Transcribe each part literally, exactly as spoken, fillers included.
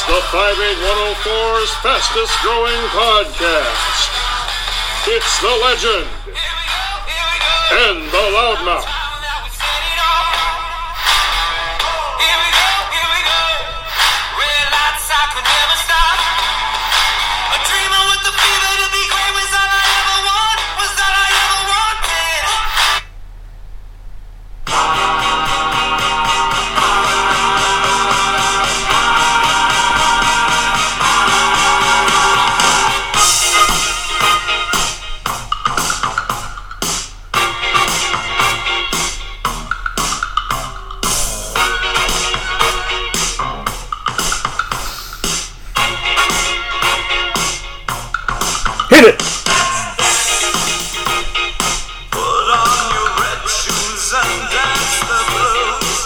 the five eight one oh four's fastest growing podcast. It's the legend and the loudmouth. Hit it! Put on your red shoes and dance the blues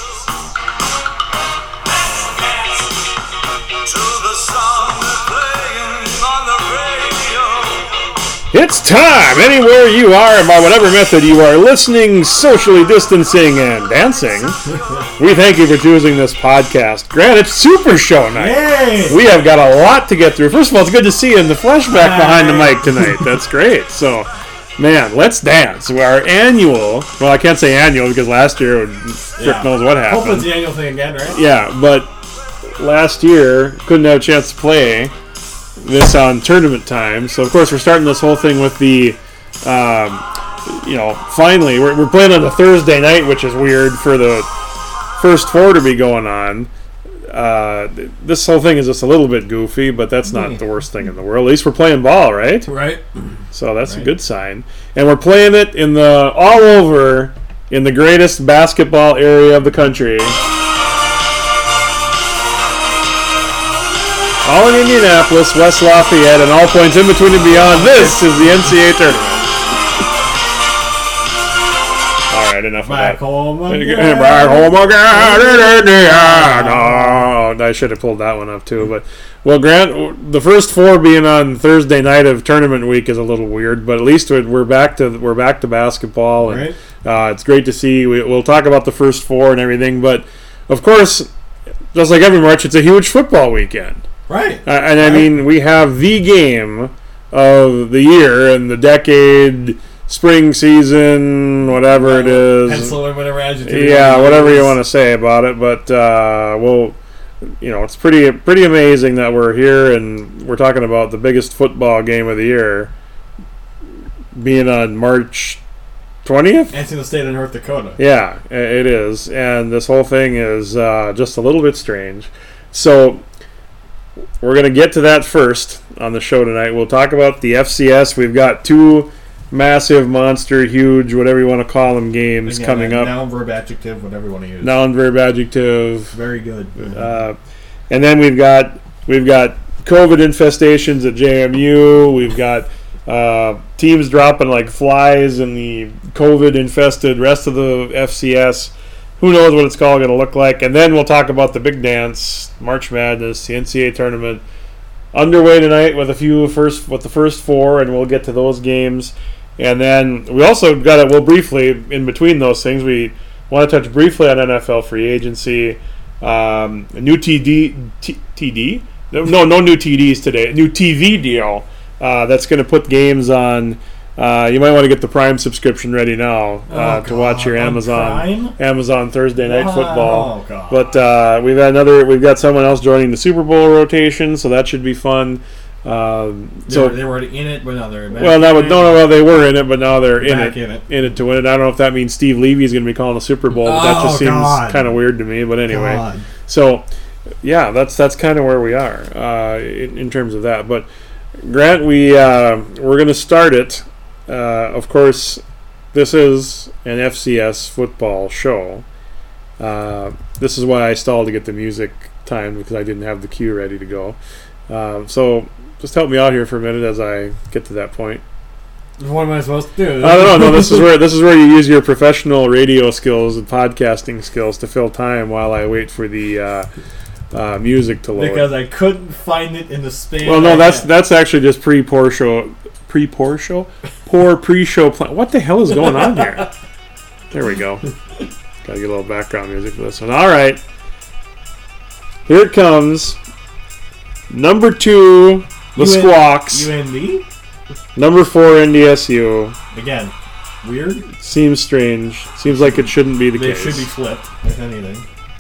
to the song they're playing on the radio. It's time! Anywhere you are and by whatever method you are listening, socially distancing, and dancing, we thank you for choosing this podcast. Grant, it's Super Show night. Yay! We have got a lot to get through. First of all, it's good to see you in the flesh back behind the mic tonight. That's great. So, man, let's dance. Our annual, well, I can't say annual because last year, frick Yeah. knows what happened. Hope it's the annual thing again, right? Yeah, but last year, couldn't have a chance to play this on tournament time. So, of course, we're starting this whole thing with the, um, you know, finally, we're, we're playing on a Thursday night, which is weird for the first four to be going on. Uh, this whole thing is just a little bit goofy, but that's not the worst thing in the world. At least we're playing ball, right? Right. So that's Right. a good sign. And we're playing it in the all over in the greatest basketball area of the country. All in Indianapolis, West Lafayette, and all points in between and beyond. This is the N C A A tournament. All right, enough Back of that. home again. Back home again. Oh, I should have pulled that one up too. But well, Grant, the first four being on Thursday night of tournament week is a little weird, but at least we're back to we're back to basketball, and Right. uh, it's great to see. We, we'll talk about the first four and everything, but of course, just like every March, it's a huge football weekend. Right. Uh, and I Right. mean, we have the game of the year and the decade, spring season, whatever it is. Pencil or whatever adjective. Yeah, whatever you want to say about it. But, uh, well, you know, it's pretty pretty amazing that we're here and we're talking about the biggest football game of the year being on March twentieth? And it's in the state of North Dakota. Yeah, i- it is. And this whole thing is uh, just a little bit strange. So we're going to get to that first on the show tonight. We'll talk about the F C S. We've got two massive, monster, huge, whatever you want to call them, games Again, coming up. Noun, verb, adjective, whatever you want to use. Noun, verb, adjective. Very good. Uh, and then we've got we've got COVID infestations at J M U. We've got uh, teams dropping like flies in the COVID infested rest of the F C S. Who knows what it's all going to look like? And then we'll talk about the big dance, March Madness, the N C A A tournament, underway tonight with a few first with the first four, and we'll get to those games. And then we also got to, well, briefly, in between those things, we want to touch briefly on N F L free agency. Um, a new T D, T, TD? No, no new T Ds today. A new T V deal uh, that's going to put games on. Uh, you might want to get the Prime subscription ready now uh, Oh, to watch your God, on Amazon Prime? Amazon Thursday Night Wow, Football. God. But uh, we've got another. We've got someone else joining the Super Bowl rotation, so that should be fun. Um, They, so were, they were already in it, but now they're back. well, now, in no, it. no, well, they were in it, but now they're in Back it, in it. in it to win it. I don't know if that means Steve Levy is going to be calling the Super Bowl, but that Oh, just seems God. kind of weird to me. But anyway, God. so yeah, that's that's kind of where we are uh, in, in terms of that. But Grant, we uh, we're going to start it. Uh, of course, this is an F C S football show. Uh, this is why I stalled to get the music timed because I didn't have the cue ready to go. Uh, so just help me out here for a minute as I get to that point. What am I supposed to do? I don't know. No, this is where this is where you use your professional radio skills and podcasting skills to fill time while I wait for the uh, uh, music to load. Because I couldn't find it in the span. Well, no, I that's had. that's actually just pre-pour show, pre-pour show, poor pre-show plan. What the hell is going on here? There we go. Gotta get a little background music for this one. All right, here it comes. Number two, the U N- Squawks. U N D? Number four, N D S U. Again, weird. Seems strange. Seems like it shouldn't be the They case. should be flipped, if anything.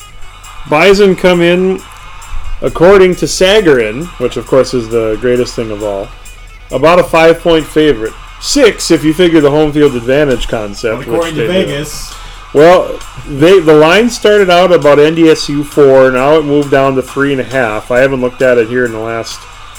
Bison come in, according to Sagarin, which of course is the greatest thing of all, about a five-point favorite. Six if you figure the home field advantage concept. But according which to they do. Vegas, Well, they the line started out about N D S U four. Now it moved down to three and a half. I haven't looked at it here in the last.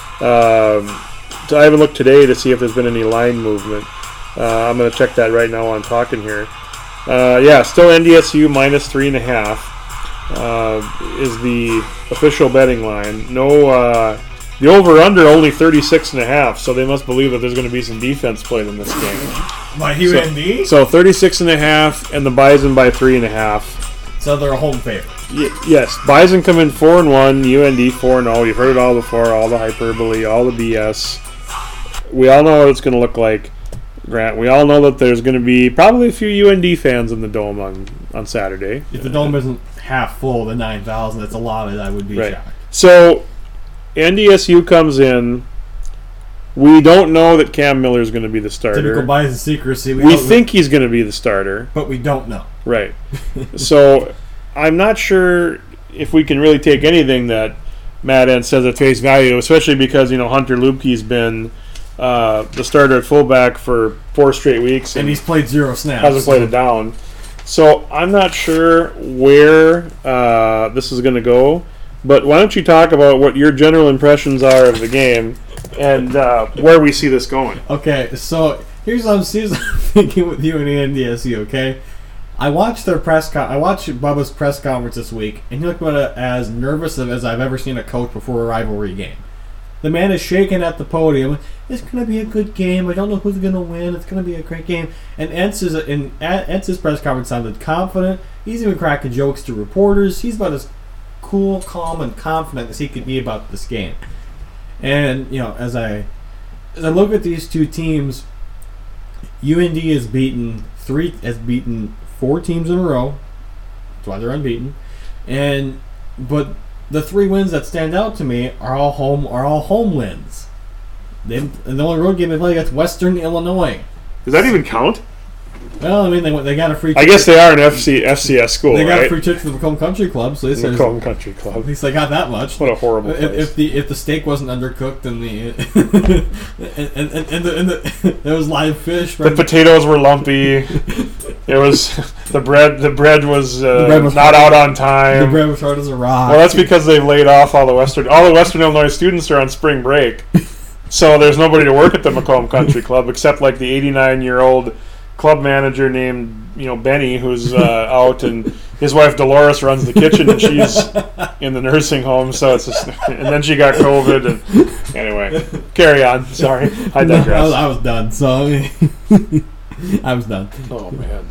Um, I haven't looked today to see if there's been any line movement. Uh, I'm going to check that right now while I'm talking here. Uh, yeah, still N D S U minus three and a half uh, is the official betting line. No, uh, the over under only thirty-six and a half. So they must believe that there's going to be some defense played in this game. by U N D, so, So thirty-six and a half, and the Bison by three and a half. they're a home favorite. Y- yes, Bison come in four and one, U N D four and zero. You've heard it all before, all the hyperbole, all the B S. We all know what it's going to look like. Grant, we all know that there's going to be probably a few U N D fans in the dome on, on Saturday. If the dome isn't half full, the nine thousand, that's a lot of I would be Right. shocked. So N D S U comes in. We don't know that Cam Miller is going to be the Typical starter. Bison secrecy. We, We don't- think he's going to be the starter. but we don't know. Right. So I'm not sure if we can really take anything that Matt Entz says at face value, especially because, you know, Hunter Lubke's been uh, the starter at fullback for four straight weeks And and he's played zero snaps. hasn't played it down. So I'm not sure where uh, this is going to go. But why don't you talk about what your general impressions are of the game and uh, where we see this going? Okay, so here's what I'm, here's what I'm thinking with you and N D S U. Okay, I watched their press con- I watched Bubba's press conference this week, and he looked about it as nervous as I've ever seen a coach before a rivalry game. The man is shaking at the podium. It's going to be a good game. I don't know who's going to win. It's going to be a great game. And Entz is in Entz's press conference sounded confident. He's even cracking jokes to reporters. He's about as cool, calm, and confident as he could be about this game. And you know, as I as I look at these two teams, U N D has beaten three has beaten four teams in a row. That's why they're unbeaten. And but the three wins that stand out to me are all home are all home wins. They and the only road game they play against Western Illinois. Does that even count? Well, I mean, they went- they got a free. I guess they are an F C, F C S school, they got right? a free trip to the Macomb Country Club, so they said Macomb Country at Club. least they got that much. What a horrible If, place. if the if the steak wasn't undercooked and the and, and, and, and the and the there was live fish. The potatoes were lumpy. It was the bread. The bread was, uh, bread was not hard. out on time. The bread was hard as a rock. Well, that's because they've laid off all the Western. All the Western Illinois students are on spring break, so there's nobody to work at the Macomb Country Club except like the eighty-nine-year-old club manager named you know Benny, who's uh, out, and his wife Dolores runs the kitchen, and she's in the nursing home. So it's just, and then she got COVID, and anyway, carry on. Sorry, I No, digress. I, was, I was done. So I, mean, I was done. Oh man.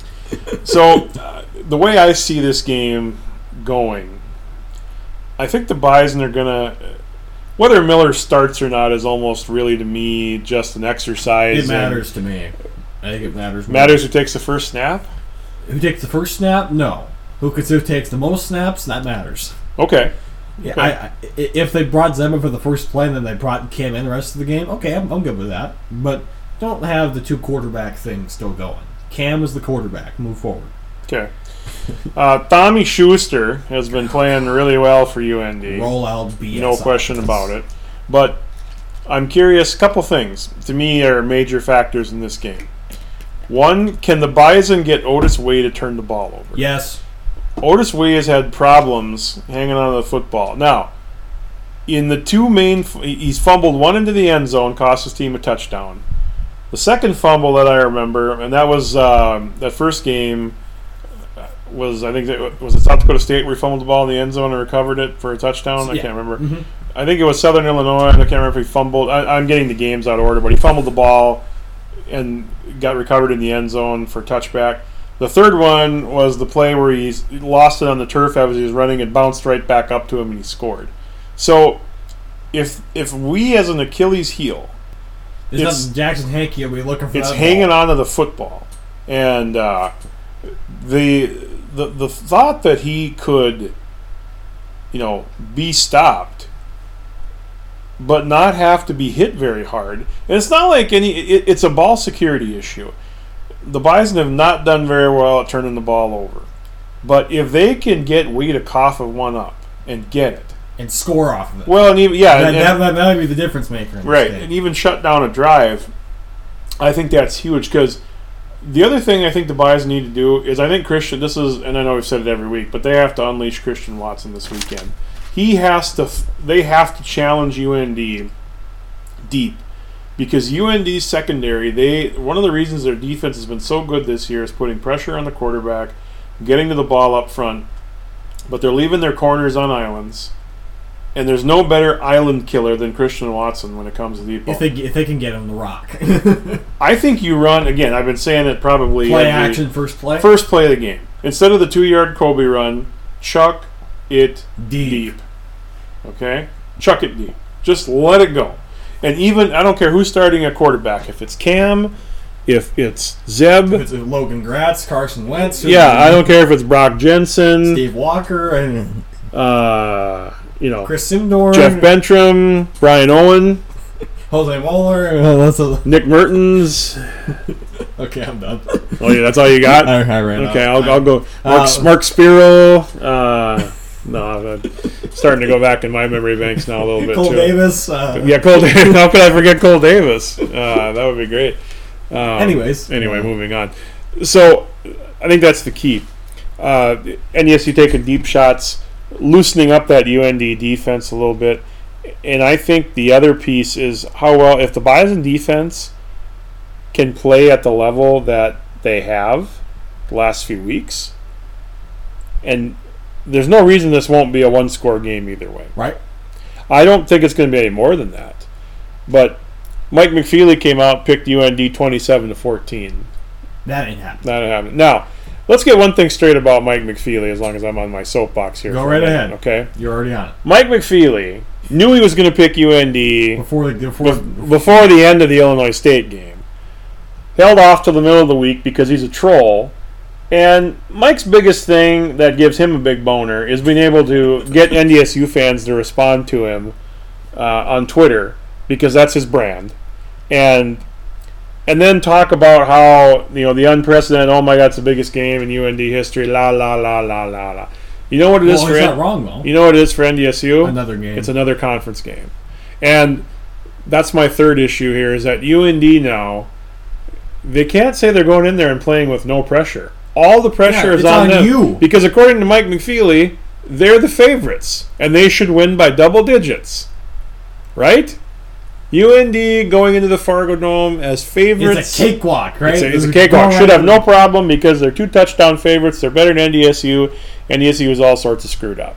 So uh, the way I see this game going, I think the Bison are gonna. Whether Miller starts or not is almost really to me just an exercise. It in- matters to me. I think it matters. more. Matters who takes the first snap. Who takes the first snap? No. Who could who takes the most snaps? That matters. Okay. Yeah, Okay. I, I, if they brought Zema for the first play and then they brought Cam in the rest of the game, okay, I'm, I'm good with that. But don't have the two quarterback thing still going. Cam is the quarterback. Move forward. Okay. Uh, Tommy Schuster has been playing really well for U N D. Roll out B S. No question about it. But I'm curious. A couple things to me are major factors in this game. One, can the Bison get Otis Way to turn the ball over? Yes. Otis Way has had problems hanging on to the football. Now, in the two main, he's fumbled one into the end zone, cost his team a touchdown. The second fumble that I remember, and that was um, that first game, was I think it was it South Dakota State where he fumbled the ball in the end zone and recovered it for a touchdown. I Yeah. can't remember. Mhm. I think it was Southern Illinois. I can't remember if he fumbled. I, I'm getting the games out of order, but he fumbled the ball and got recovered in the end zone for touchback. The third one was the play where he lost it on the turf as he was running and bounced right back up to him and he scored. So if if we as an Achilles heel, It's, It's- not Jackson Hankey will be looking for it's that hanging ball. onto the football, and uh, the the the thought that he could, you know, be stopped but not have to be hit very hard. And it's not like any. It, it's a ball security issue. The Bison have not done very well at turning the ball over. But if they can get Wade to cough of one up and get it, and score off of it. well, and even yeah, that, and, that, that, that would be the difference maker. In right, this and even shut down a drive. I think that's huge because the other thing I think the Bison need to do is I think Christian. This is, and I know we've said it every week, but they have to unleash Christian Watson this weekend. He has to. They have to challenge U N D deep because U N D's secondary. They one of the reasons their defense has been so good this year is putting pressure on the quarterback, getting to the ball up front, but they're leaving their corners on islands. And there's no better island killer than Christian Watson when it comes to deep ball. If they if they can get him to rock. I think you run again. I've been saying it probably Play every- action first play. First play of the game. Instead of the two-yard Kobe run, chuck it Deep. deep. Okay? Chuck it deep. Just let it go. And even, I don't care who's starting a quarterback. If it's Cam, if it's Zeb. If it's Logan Gratz, Carson Wentz. Yeah, I don't care if it's Brock Jensen. Steve Walker and Uh, you know, Chris Simdor. Jeff Bentram, Brian Owen, Jose Moeller. Uh, that's a, Nick Mertens. okay, I'm done. Oh, yeah, that's all you got? I, I ran Okay, out. I'll, I'll go. Mark, Uh, Mark Spiro. Uh, no, I'm starting to go back in my memory banks now a little bit Cole too. Davis. Uh, Yeah, Cole Davis. How could I forget Cole Davis? Uh, that would be great. Um, Anyways. Anyway, moving on. So, I think that's the key. Uh, N D S U taking deep shots, loosening up that U N D defense a little bit. And I think the other piece is how well, if the Bison defense can play at the level that they have the last few weeks, and there's no reason this won't be a one-score game either way. Right. I don't think it's going to be any more than that. But Mike McFeely came out, picked U N D twenty-seven to fourteen. That ain't happening. Not happening. Now, let's get one thing straight about Mike McFeely as long as I'm on my soapbox here. Go for a right minute, ahead. Okay. You're already on it. Mike McFeely knew he was going to pick U N D Before the before, bef- before the end of the Illinois State game. Held off till the middle of the week because he's a troll. And Mike's biggest thing that gives him a big boner is being able to get N D S U fans to respond to him uh, on Twitter because that's his brand. And and then talk about how, you know, the unprecedented, oh my God, it's the biggest game in U N D history, la, la, la, la, la, la. You know what it is well, for he's N- not wrong though. You know what it is for N D S U? Another game. It's another conference game. And that's my third issue here is that U N D now, they can't say they're going in there and playing with no pressure. All the pressure Yeah, is it's on, on them. you. Because according to Mike McFeely, they're the favorites. And they should win by double digits. Right? U N D going into the Fargo Dome as favorites. It's a cakewalk, right? It's a, it's a It's cakewalk. going Should have right no in. problem because they're two touchdown favorites. They're better than N D S U. N D S U is all sorts of screwed up.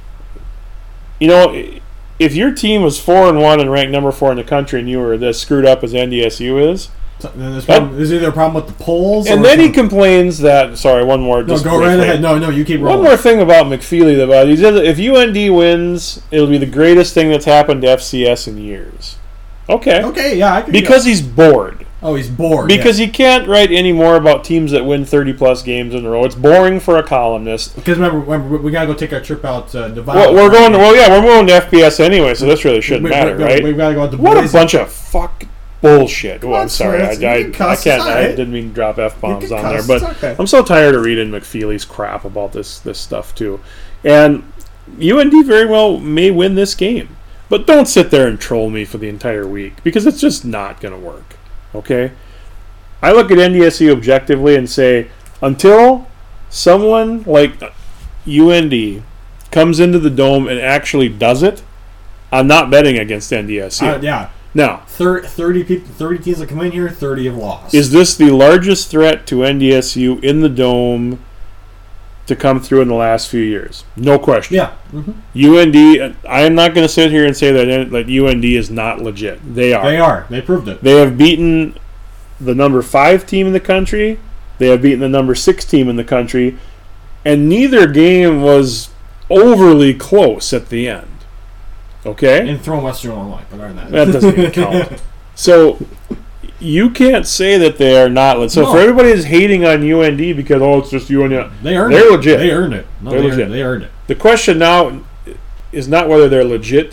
You know, if your team was four and one and ranked number four in the country, and you were this screwed up as N D S U is, So, then there's, problem, there's either a problem with the polls, and or then he something. complains that. Sorry, one more. No, Just go right briefly. ahead. No, no, you keep rolling. One more thing about McFeely about he says if U N D wins, it'll be the greatest thing that's happened to F C S in years. Okay. Okay, yeah, I can. Because he's bored. oh, he's bored. Because he can't write any more about teams that win thirty plus games in a row. It's boring for a columnist. Because remember, remember, we gotta go take our trip out to Nevada. Well, we're going. Well, yeah, we're going to F B S anyway, so this really shouldn't we, matter, we, right? We gotta go out to What a Boise. bunch of fuck bullshit. Oh, I'm That's sorry. I, right. I, You can I cuss, can't. it's I alright. didn't mean to drop f bombs You can on there, cuss, but it's okay. I'm so tired of reading McFeely's crap about this this stuff too. And U N D very well may win this game, but don't sit there and troll me for the entire week because it's just not going to work. Okay. I look at N D S U objectively and say, until someone like U N D comes into the Dome and actually does it, I'm not betting against N D S U. Uh, yeah, Now, Thir- thirty people, thirty teams that come in here, thirty have lost. is this the largest threat to N D S U in the Dome to come through in the last few years? No question. yeah. Mm-hmm. U N D, I am not going to sit here and say that, that U N D is not legit. They are. They are. They proved it. They have beaten the number five team in the country. They have beaten the number six team in the country. And neither game was overly close at the end. Okay? And throw Western Illinois, but other than that, That doesn't even count. So, you can't say that they are not legit. So, No. for everybody who's hating on U N D because, oh, it's just U N D. they earned They're it. legit. They earned it. No, They're they legit. Earned, they earned it. The question now is not whether they're legit.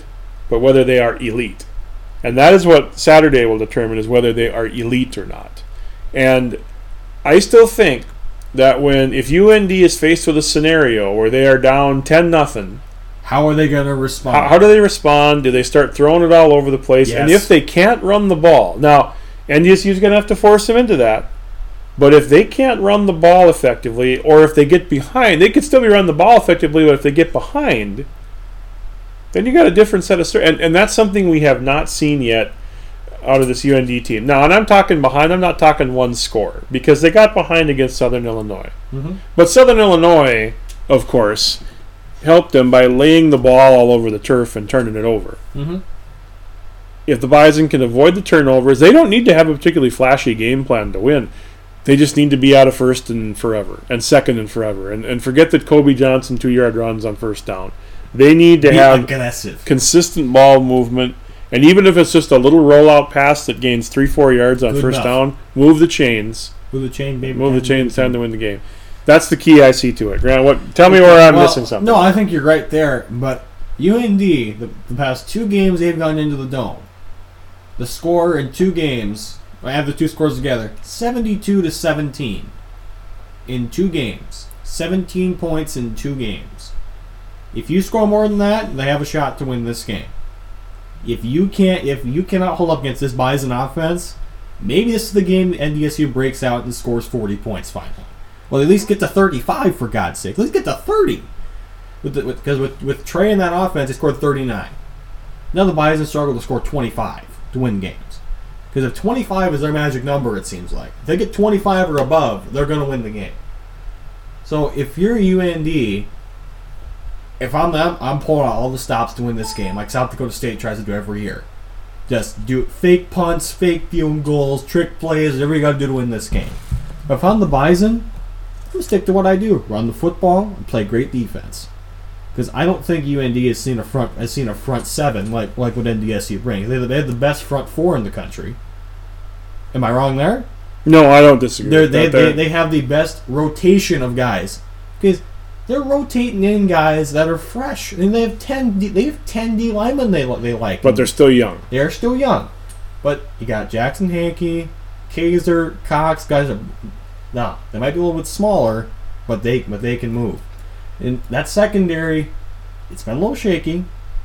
but whether they are elite. And that is what Saturday will determine, is whether they are elite or not. And I still think that when, if U N D is faced with a scenario where they are down ten nothing, How are they going to respond? how, how do they respond? Do they start throwing it all over the place? Yes. And if they can't run the ball, now N D S U is going to have to force them into that. But if they can't run the ball effectively, or if they get behind, they could still be running the ball effectively, but if they get behind, then you got a different set of str- and and that's something we have not seen yet out of this U N D team. Now, and I'm talking behind, I'm not talking one score, because they got behind against Southern Illinois. Mm-hmm. But Southern Illinois, of course, helped them by laying the ball all over the turf and turning it over. Mm-hmm. If the Bison can avoid the turnovers, they don't need to have a particularly flashy game plan to win. They just need to be out of first and forever, and second and forever. And, and forget that Kobe Johnson two-yard runs on first down. They need to Be have aggressive. consistent ball movement. And even if it's just a little rollout pass that gains three, four yards on Good first enough. down, move the chains. Move the chain, baby. Move the chains, time to win the game. That's the key I see to it. Grant, what? Tell me where I'm Well, missing something. No, I think you're right there. But U N D, the, the past two games they've gone into the Dome, the score in two games, I have the two scores together, seventy-two to seventeen. In two games. seventeen points in two games. If you score more than that, they have a shot to win this game. If you can't, if you cannot hold up against this Bison offense, maybe this is the game N D S U breaks out and scores forty points finally. Well, at least get to thirty-five, for God's sake. Let's get to thirty. With the, with, because with, with Trey in that offense, they scored thirty-nine. Now the Bison struggle to score twenty-five to win games. Because if twenty-five is their magic number, it seems like. If they get twenty-five or above, they're going to win the game. So if you're U N D, if I'm them, I'm pulling out all the stops to win this game, like South Dakota State tries to do every year. Just do fake punts, fake field goals, trick plays, whatever you got to do to win this game. But if I'm the Bison, I'm going to stick to what I do. Run the football and play great defense. Because I don't think U N D has seen a front has seen a front seven like like what N D S U brings. They, they have the best front four in the country. Am I wrong there? No, I don't disagree. They're, with they, that they there. they have the best rotation of guys. Because they're rotating in guys that are fresh. I mean, they have ten. D, they have ten D linemen they they like. But they're still young. They're still young. But you got Jackson Hankey, Kaiser, Cox. Guys are no. They might be a little bit smaller, but they but they can move. And that secondary, it's been a little shaky.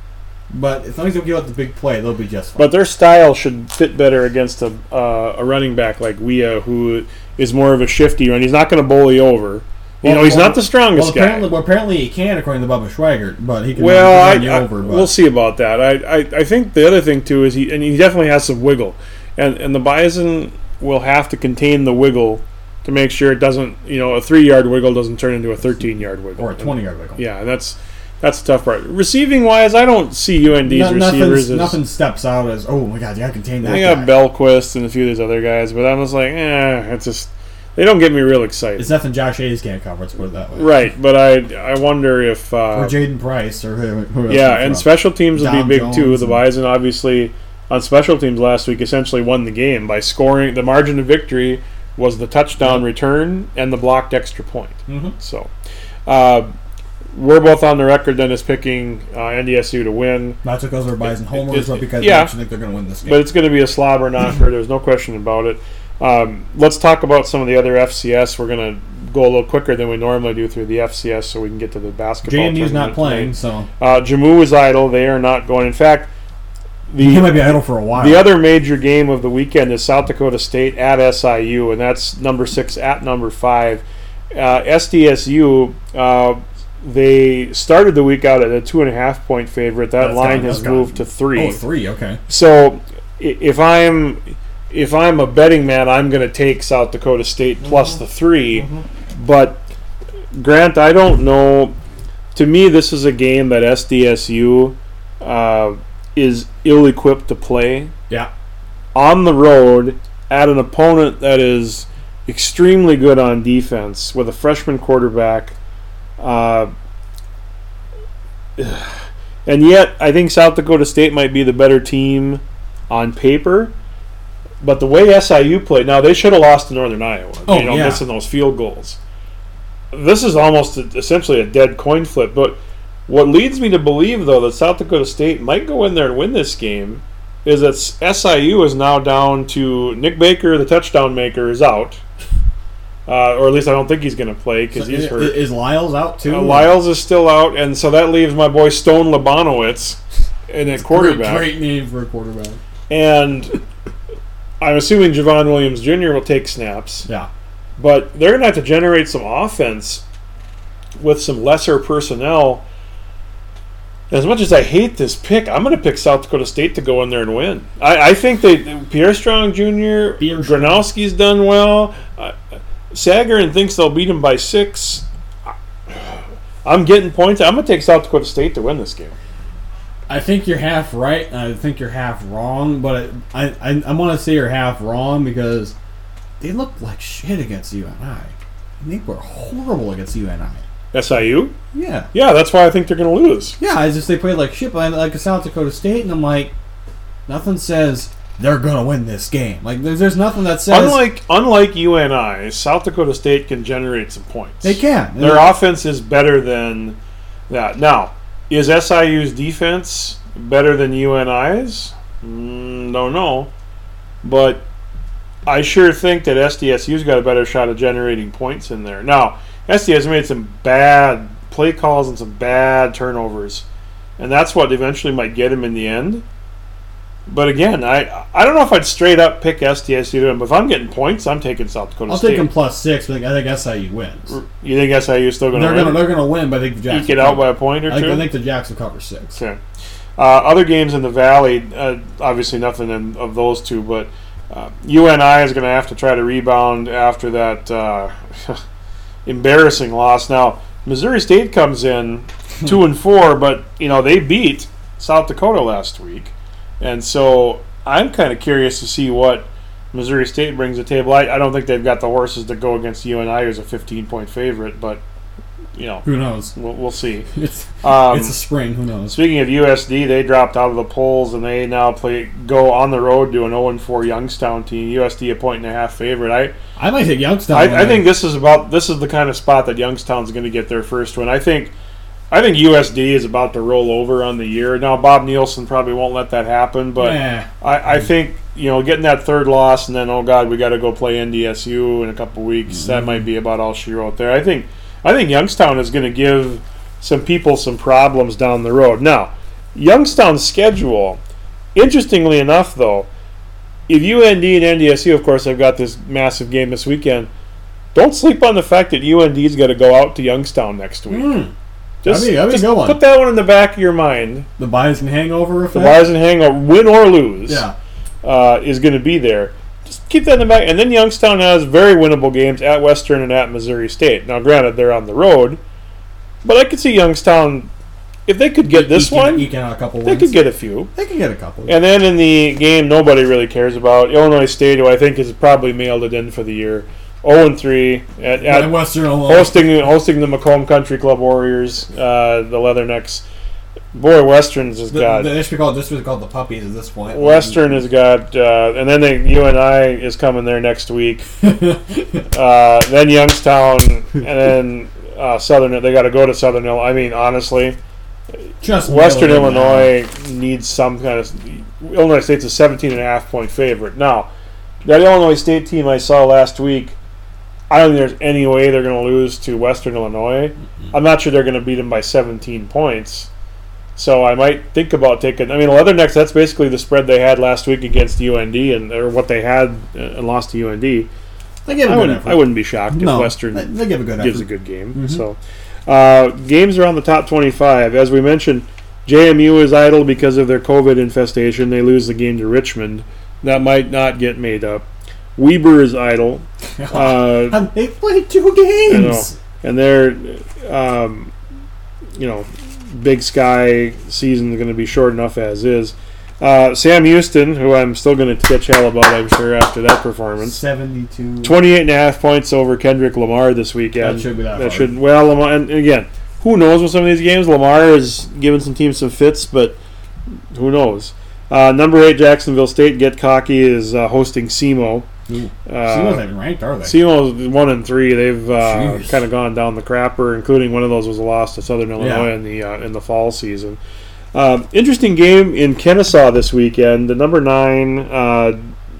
But as long as they give out the big play, they'll be just fine. But their style should fit better against a uh, a running back like Weah, who is more of a shifty run. He's not going to bully over. You Well, know, he's well, not the strongest well, guy. apparently, well, apparently he can, according to Bubba Schweigert, but he can Well, run, I, run you I- over. But we'll see about that. I, I I think the other thing too is he and he definitely has some wiggle, and and the Bison will have to contain the wiggle to make sure it doesn't, you know, a three yard wiggle doesn't turn into a thirteen yard wiggle or a twenty-yard wiggle. Yeah, and that's that's the tough part. Receiving wise, I don't see U N D's No, receivers nothing, as nothing steps out as, oh my God, you got to contain that they guy. got Belquist and a few of these other guys, but I'm just like, eh, it's just they don't get me real excited. It's nothing Josh Hayes can't cover, let's put it that way. Right, but I I wonder if uh, Or Jaden Price, or who, who else yeah, is and from. special teams will Dom be big too. Jones The and- Bison obviously on special teams last week essentially won the game by scoring. The margin of victory was the touchdown Yep. return and the blocked extra point. Mhm. So uh, we're both on the record then as picking uh, N D S U to win, Not because they're Bison homers, it's- but because yeah. they actually think they're going to win this game. but it's going to be a slobber knocker. There's no question about it. Um, let's talk about some of the other F C S. We're going to go a little quicker than we normally do through the F C S so we can get to the basketball. J M U's not tournament playing, tonight. so Uh, Jammu is idle. They are not going. In fact, the he might be idle for a while. The other major game of the weekend is South Dakota State at S I U, and that's number six at number five. Uh, S D S U, uh, they started the week out at a two and a half point favorite. That That's line gone, has that's gone. moved to three. Oh, three, okay. So i- if I'm if I'm a betting man, I'm going to take South Dakota State plus the three. But Grant, I don't know. To me, this is a game that S D S U uh, is ill-equipped to play Yeah. on the road at an opponent that is extremely good on defense with a freshman quarterback. Uh, and yet, I think South Dakota State might be the better team on paper. But the way S I U played, now they should have lost to Northern Iowa. Oh, you know, yeah. missing those field goals. This is almost a, essentially a dead coin flip. But What leads me to believe, though, that South Dakota State might go in there and win this game is that S I U is now down to Nick Baker, the touchdown maker, is out. Uh, or at least I don't think he's going to play because So he's is, hurt. is Lyles out too? Uh, Lyles is still out, and so that leaves my boy Stone Labanowitz in at quarterback. Great, great name for a quarterback. And I'm assuming Javon Williams Junior will take snaps. Yeah. But they're going to have to generate some offense with some lesser personnel. As much as I hate this pick, I'm going to pick South Dakota State to go in there and win. I, I think they Pierre Strong Junior, Pierre Strong. Gronowski's done well. Uh, Sagarin thinks they'll beat him by six. I'm getting points. I'm going to take South Dakota State to win this game. I think you're half right, and I think you're half wrong. But I, I, I want to say you're half wrong because they looked like shit against U N I. They were horrible against U N I. S I U? Yeah. Yeah, that's why I think they're going to lose. Yeah, I just they played like shit, but I like a South Dakota State, and I'm like, nothing says they're gonna win this game. Like there's there's nothing that says Unlike unlike U N I, South Dakota State can generate some points. they can. Their offense is better than that. Now, is S I U's defense better than U N I's? Mm, don't know. But I sure think that S D S U's got a better shot of generating points in there. Now, S D S U made some bad play calls and some bad turnovers. And that's what eventually might get him in the end. But again, I I don't know if I'd straight up pick S D S U to him. But if I'm getting points, I'm taking South Dakota I'll State. take them plus six, but I think S I U wins. You think S I U is still going to They're win? gonna they're gonna win, but I think the Jacks Eke it will out cover. by a point or I think, two? I think the Jacks will cover six. Okay. Uh, other games in the Valley, uh, obviously nothing in, of those two, but uh, U N I is going to have to try to rebound after that uh, embarrassing loss. Now, Missouri State comes in two and four, but you know they beat South Dakota last week, and so I'm kind of curious to see what Missouri State brings to the table. I, I don't think they've got the horses to go against U N I, who's a fifteen point favorite, but you know Who knows? we'll, we'll see. It's Um, it's a spring. Who knows? Speaking of U S D, they dropped out of the polls and they now play go on the road to an oh and four Youngstown team. U S D a point and a half favorite. I I might take Youngstown. I, I think this is about this is the kind of spot that Youngstown's going to get their first win. I think I think U S D is about to roll over on the year. Now Bob Nielsen probably won't let that happen, but Yeah. I, I think you know getting that third loss and then oh god we got to go play N D S U in a couple weeks. Mm-hmm. That might be about all she wrote there. I think I think Youngstown is going to give some people some problems down the road. Now, Youngstown's schedule, interestingly enough, though, if U N D and N D S U, of course, have got this massive game this weekend, don't sleep on the fact that U N D's got to go out to Youngstown next week. Mm. Just, That'd be- that'd be a just good one. put that one in the back of your mind. The Bison hangover The effect. Bison hangover, win or lose, Yeah. uh, is going to be there. Just keep that in the back. And then Youngstown has very winnable games at Western and at Missouri State. Now, granted, they're on the road, but I could see Youngstown, if they could get this Eking- one, eking out a couple they wins. could get a few. They could get a couple. And then in the game nobody really cares about, Illinois State, who I think has probably mailed it in for the year, oh and three at, Yeah, at Western Illinois. hosting hosting the Macomb Country Club Warriors, uh, the Leathernecks. Boy, Western's has The- got They should be called this was called the puppies at this point. Western has got, uh, and then they, U N I is coming there next week. uh, then Youngstown, and then uh, Southern. They got to go to Southern Illinois. I mean, honestly, Just Western nail it now. Illinois needs some kind of. Illinois State's a seventeen and a half point favorite. Now, that Illinois State team I saw last week, I don't think there's any way they're going to lose to Western Illinois. I'm not sure they're going to beat them by seventeen points. So I might think about taking. I mean, Leathernecks. That's basically the spread they had last week against U N D, and or what they had uh, and lost to U N D. They give a I good wouldn't. effort. I wouldn't be shocked No, if Western they, they give a good gives a effort. good game. Mhm. So, uh, games around the top twenty-five. As we mentioned, J M U is idle because of their COVID infestation. They lose the game to Richmond. That might not get made up. Weber is idle. Uh, And they played two you know, games. and they're, um, you know, Big Sky season is going to be short enough as is. Uh, Sam Houston, who I'm still going to catch hell about, I'm sure, after that performance. Seventy-two. twenty-eight and a half points over Kendrick Lamar this weekend. That should be that hard. should well, Lamar, and again, who knows with some of these games? Lamar is giving some teams some fits, but who knows? Uh, number eight Jacksonville State, get cocky, is uh, hosting SEMO. Ooh. Uh, SEMO's not even ranked, are they? SEMO's one and three. They've uh, Jeez. kind of gone down the crapper, including one of those was a loss to Southern Illinois Yeah. in the uh, in the fall season. Um, interesting game in Kennesaw this weekend. The number nine uh,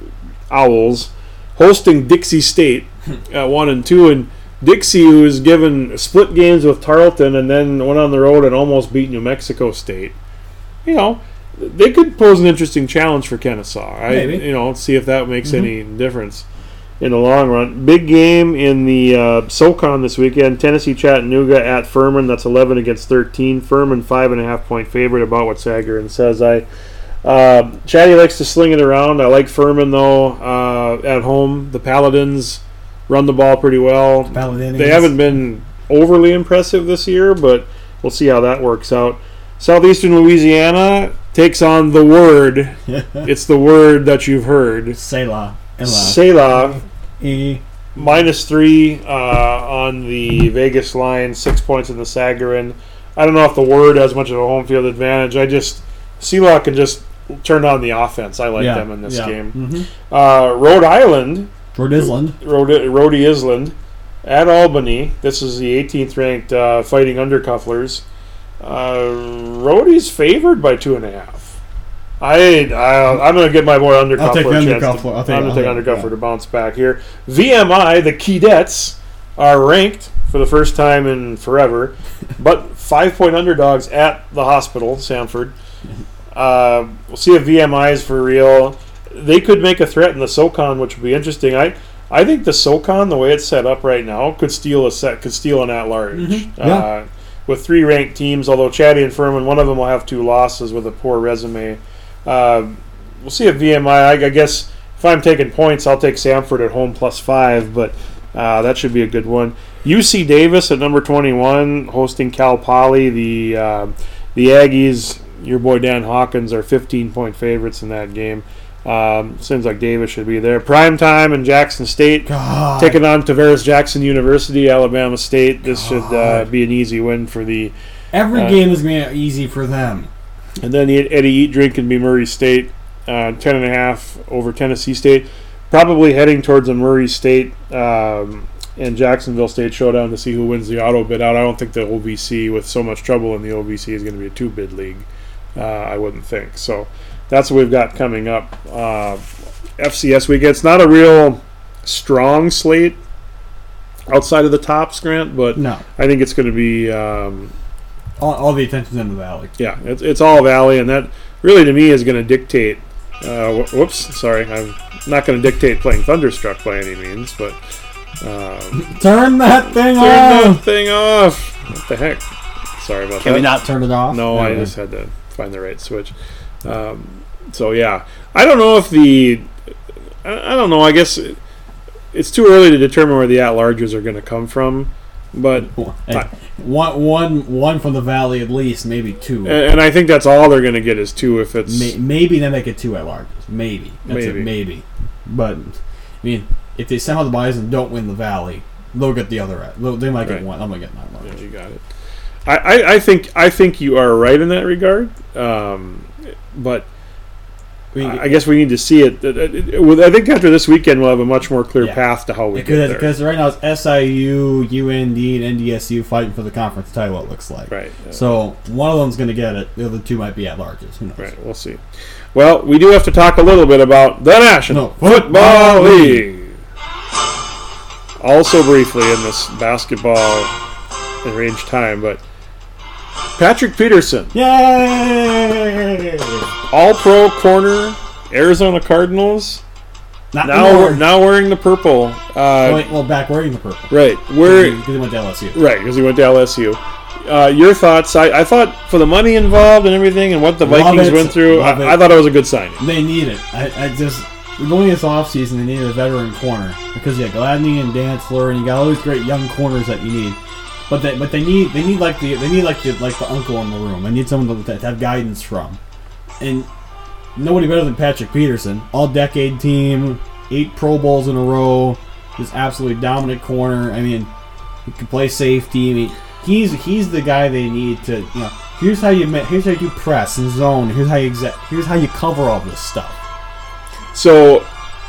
Owls hosting Dixie State at one and two, and Dixie, who was given split games with Tarleton and then went on the road and almost beat New Mexico State. You know, they could pose an interesting challenge for Kennesaw. I, Maybe. You know, see if that makes Mm-hmm. any difference in the long run. Big game in the uh, SoCon this weekend. Tennessee Chattanooga at Furman. That's eleven against thirteen. Furman five and a half point favorite. About what Sagarin says. I uh, Chatty likes to sling it around. I like Furman though. Uh, at home, the Paladins run the ball pretty well. Paladins. They haven't been overly impressive this year, but we'll see how that works out. Southeastern Louisiana takes on the Word. It's the word that you've heard. Selah. Ella. Selah, E. minus three uh, on the Vegas line, six points in the Sagarin. I don't know if the Word has much of a home field advantage. I just, Selah can just turn on the offense. I like Yeah, them in this yeah. game. Mm-hmm. Uh, Rhode Island, Rhode Island. Rhode, Rhode Island, at Albany. This is the eighteenth ranked uh, Fighting Undercufflers. Uh, Rhodey's favored by two and a half. I, I I'm gonna give my boy Undercuffler I'll take a chance. Undercuffler. To, I'll take- I'm gonna I'll take take- Undercuffler yeah. to bounce back here. V M I, the Keydets, are ranked for the first time in forever, but five point underdogs at the hospital, Samford. Uh, we'll see if V M I is for real. They could make a threat in the SoCon, which would be interesting. I I think the SoCon, the way it's set up right now, could steal a set, could steal an at-large. Mhm. Uh, Yeah. With three ranked teams, although Chatty and Furman, one of them will have two losses with a poor resume. Uh, we'll see if V M I. I, I guess if I'm taking points, I'll take Samford at home plus five, but uh, that should be a good one. U C Davis at number twenty-one, hosting Cal Poly. The uh, the Aggies, your boy Dan Hawkins, are fifteen point favorites in that game. Um, seems like Davis should be there. Prime time in Jackson State. God. Taking on Tavares Jackson University, Alabama State. This should uh, God. be an easy win for the. Every Uh, game is going to be easy for them. And then the Eddie Eat Drink can be Murray State, uh, ten and a half over Tennessee State. Probably heading towards a Murray State um, and Jacksonville State showdown to see who wins the auto bid out. I don't think the O V C, with so much trouble in the O V C, is going to be a two bid league. Uh, I wouldn't think so. That's what we've got coming up. Uh, F C S weekend. It's not a real strong slate outside of the tops, Grant, but No. I think it's going to be, um, All, all the attention's in the valley. yeah, it's, it's all Valley, and that really to me is going to dictate. Uh, wh- whoops, sorry, I'm not going to dictate playing Thunderstruck by any means, but um, Turn that thing turn that off! thing off. What the heck? Sorry about Can that. we not turn it off? No, I Okay. just had to find the right switch. Um, so yeah, I don't know if the, I, I don't know. I guess it, it's too early to determine where the at-larges are going to come from, but Hey, one, one, one from the valley at least, maybe two. and, and I think that's all they're going to get is two if it's May, maybe they make it two at larges. Maybe. That's Maybe. it. Maybe. But I mean, if they somehow the Bison don't win the Valley, they'll get the other. At. They'll, they might get Right. one. I'm gonna get nine Yeah, large. you got it. I, I, I think I think you are right in that regard, um, but I mean, I guess we need to see it. It- it- it- with- I think after this weekend we'll have a much more clear Yeah. path to how we get because there. because right now it's S I U, U N D, and N D S U fighting for the conference title. It looks like. Right. yeah. So one of them's gonna get it. The other two might be at larges. Who knows? Right, we'll see. Well, we do have to talk a little bit about the National No, Football Football League. Also briefly in this basketball and range time, but Patrick Peterson, Yay! All-Pro corner, Arizona Cardinals. Not Now, anymore. we're, now wearing the purple. Uh, Wait, well, back wearing the purple. right, where Because he went to L S U. right because he went to L S U. Uh, your thoughts? I, I thought for the money involved and everything, and what the Love Vikings it, went through, love I, it. I thought it was a good signing. They need it. I, I just going this offseason, they needed a veteran corner because you got Gladney and Dantzler, and you got all these great young corners that you need. But they but they need they need like the they need like the like the uncle in the room. They need someone to, to have guidance from, and nobody better than Patrick Peterson. All decade team, eight Pro Bowls in a row, just absolutely dominant corner. I mean, he can play safety. I mean, he's he's the guy they need to. You know, here's how you ma- here's how you do press and zone. Here's how you exa- here's how you cover all this stuff. So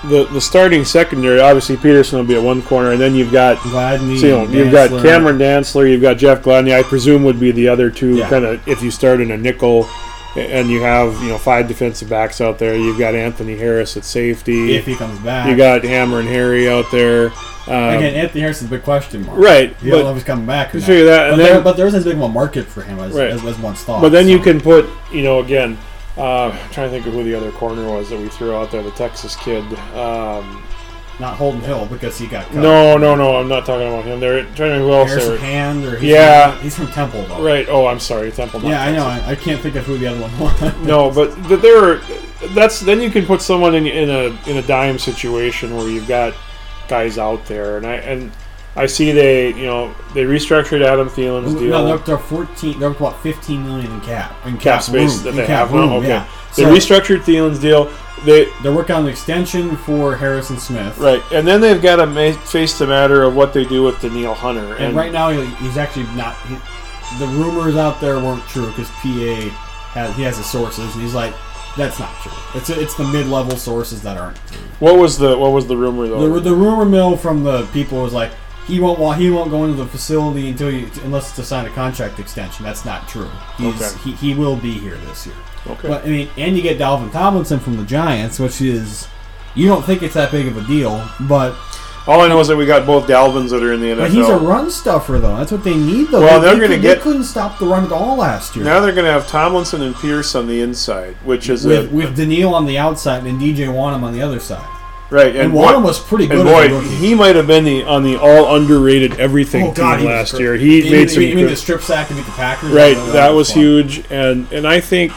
the the starting secondary, obviously Peterson will be at one corner, and then you've got Gladney, so, you know, you've got Cameron Dantzler, you've got Jeff Gladney. I presume would be the other two, Yeah. kind of if you start in a nickel, and you have you know five defensive backs out there. You've got Anthony Harris at safety. if he comes back. You got Hammer and Harry out there. Um, Again, Anthony Harris is a big question mark. right, You don't know but if he's coming back. Or you not. figure that, and but, then- there, but there isn't as big of a market for him as, Right. as, as once thought. but then you so. can put you know again. Uh, I'm trying to think of who the other corner was that we threw out there, the Texas kid. Um, not Holden Hill because he got cut. no, no, no, I'm not talking about him. They're trying to think who else they Harrison were. Hand or he's Yeah. from, he's from Temple though. Right. Oh, I'm sorry, Temple. not Yeah, I know. Texas. I, I can't think of who the other one was. No, but but there are. That's then you can put someone in in a in a dime situation where you've got guys out there, and I and I see they you know they restructured Adam Thielen's deal. No, they're up to fourteen. They're up to what fifteen million in cap in cap space room, that in they cap have room, now. Okay, Yeah. they So restructured Thielen's deal. They they're working on an extension for Harrison Smith. right, and then they've got to ma- face the matter of what they do with Daniil Hunter. And, And, right now he, he's actually not. He, the rumors out there weren't true because P A has he has his sources and he's like, that's not true. It's it's the mid level sources that aren't true. what was the what was the rumor though? The, the rumor mill from the people was like he won't well, he won't go into the facility until he, unless to sign a contract extension. That's not true. He's, Okay. he he will be here this year. okay. But I mean, and you get Dalvin Tomlinson from the Giants, which is you don't think it's that big of a deal, but All I know is that we got both Dalvins that are in the N F L. but he's a run stuffer though. That's what they need though. Well, they, they're they gonna could- get- they couldn't stop the run at all last year. Now they're going to have Tomlinson and Pierce on the inside, which is with a, with Daniil on the outside and D J Wanham on the other side. right. And, boy- Wanham was pretty good And as a boy, rookie. he might have been the on the all underrated everything Oh, God, team he was last great. year. He You made mean- some you mean good- the strip sack to beat the Packers? right. Oh, That was fun. huge, and and I think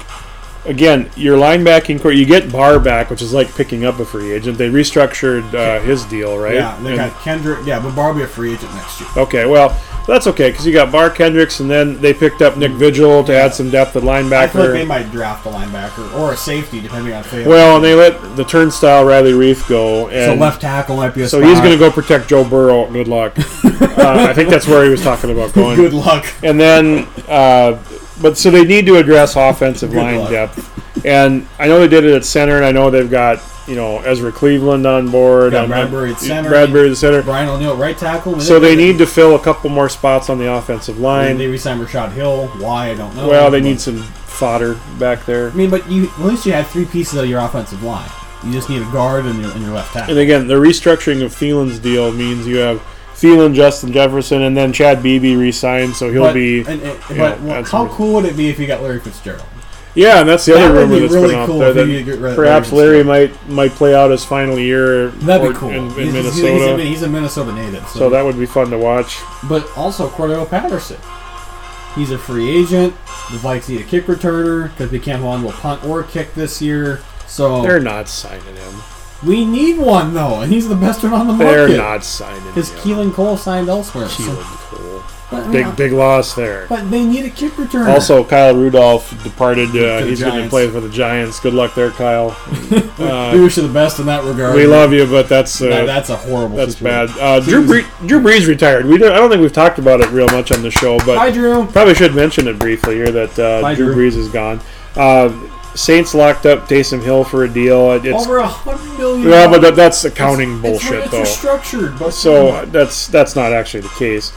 again your linebacking core. You get Barr back, which is like picking up a free agent. They restructured uh, his deal, right? Yeah, they And- got Kendrick. Yeah, but Barr will be a free agent next year. okay, well that's okay because you got Bar Kendricks, and then they picked up Nick Vigil to add some depth at linebacker. I feel like they might draft a linebacker or a safety depending on failure. well, and they let the turnstile Riley Reef go, so and left tackle might be a so spot. he's going to go protect Joe Burrow. Good luck. uh, I think that's where he was talking about going. Good luck. And then, uh, but so they need to address offensive Good line luck. depth. And I know they did it at center, and I know they've got you know Ezra Cleveland on board. Yeah, on- Bradbury at center. Bradbury at center. Brian O'Neill at right tackle. and So they need to fill a couple more spots on the offensive They, line. they re-signed Rashad Hill. Why I don't know. Well, they But- need some fodder back there. I mean, but you at least you had three pieces of your offensive line. You just need a guard and your, and your left tackle. And again, the restructuring of Thielen's deal means you have Thielen, Justin Jefferson, and then Chad Beebe re-signed, so he'll but, be. and, and- you but know, well, that's how what- cool would it be if you got Larry Fitzgerald? Yeah, and that's the That other would rumor be that's really been out cool there. if That you get rid of perhaps Larry Larry might might play out his final year That'd or- be cool. in, in He's- he's- Minnesota. He's, a, he's a Minnesota native, so, so that would be fun to watch. But also Cordell Patterson. He's a free agent. The Vikes need a kick returner because they can't hold on to a punt or a kick this year. So They're not signing him. we need one though, and he's the best one on the market. They're not signing him. Because Keelan Cole signed elsewhere. so- Keelan Cole. but, I mean, Big big loss there. But they need a kick returner. Also, Kyle Rudolph departed. Uh, the he's going to Giants. play for the Giants. Good luck there, Kyle. Uh, we wish you the best in that regard. we love you, but that's uh, That- that's a horrible. that's situation. bad. Uh, Drew Bree- Drew Brees retired. We don't, I don't think we've talked about it real much on the show, but Bye, Drew. probably should mention it briefly here that uh, Bye, Drew Drew. Brees is gone. Uh, Saints locked up Taysom Hill for a deal. It's Over a hundred million. well, but that, that's accounting It's- bullshit, it's, though. It's restructured, but So uh, that's that's not actually the case.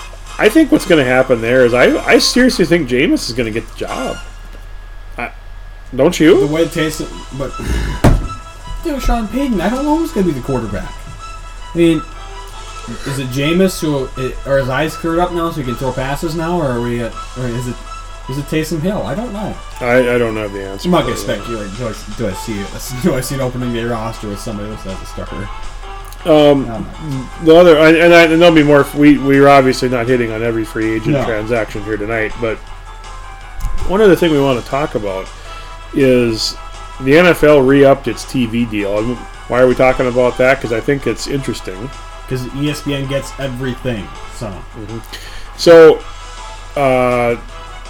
I think what's going to happen there is I, I seriously think Jameis is going to get the job. I, don't the you? way it tastes, but dude, Sean Payton, I don't know who's going to be the quarterback. I mean, is it Jameis who are his eyes cleared up now so he can throw passes now, or are we? At, or is it is it Taysom Hill? I don't know. I, I don't have the answer. I'm not going for to that. speculate. Do I, do I see it? Do I see an opening day roster with somebody else as a starter? Um, I don't know. the other, and, and, I, and there'll be more. We we're obviously not hitting on every free agent No. transaction here tonight, but one other thing we want to talk about is the N F L re-upped its T V deal. And why are we talking about that? Because I think it's interesting. Because E S P N gets everything. So So, uh,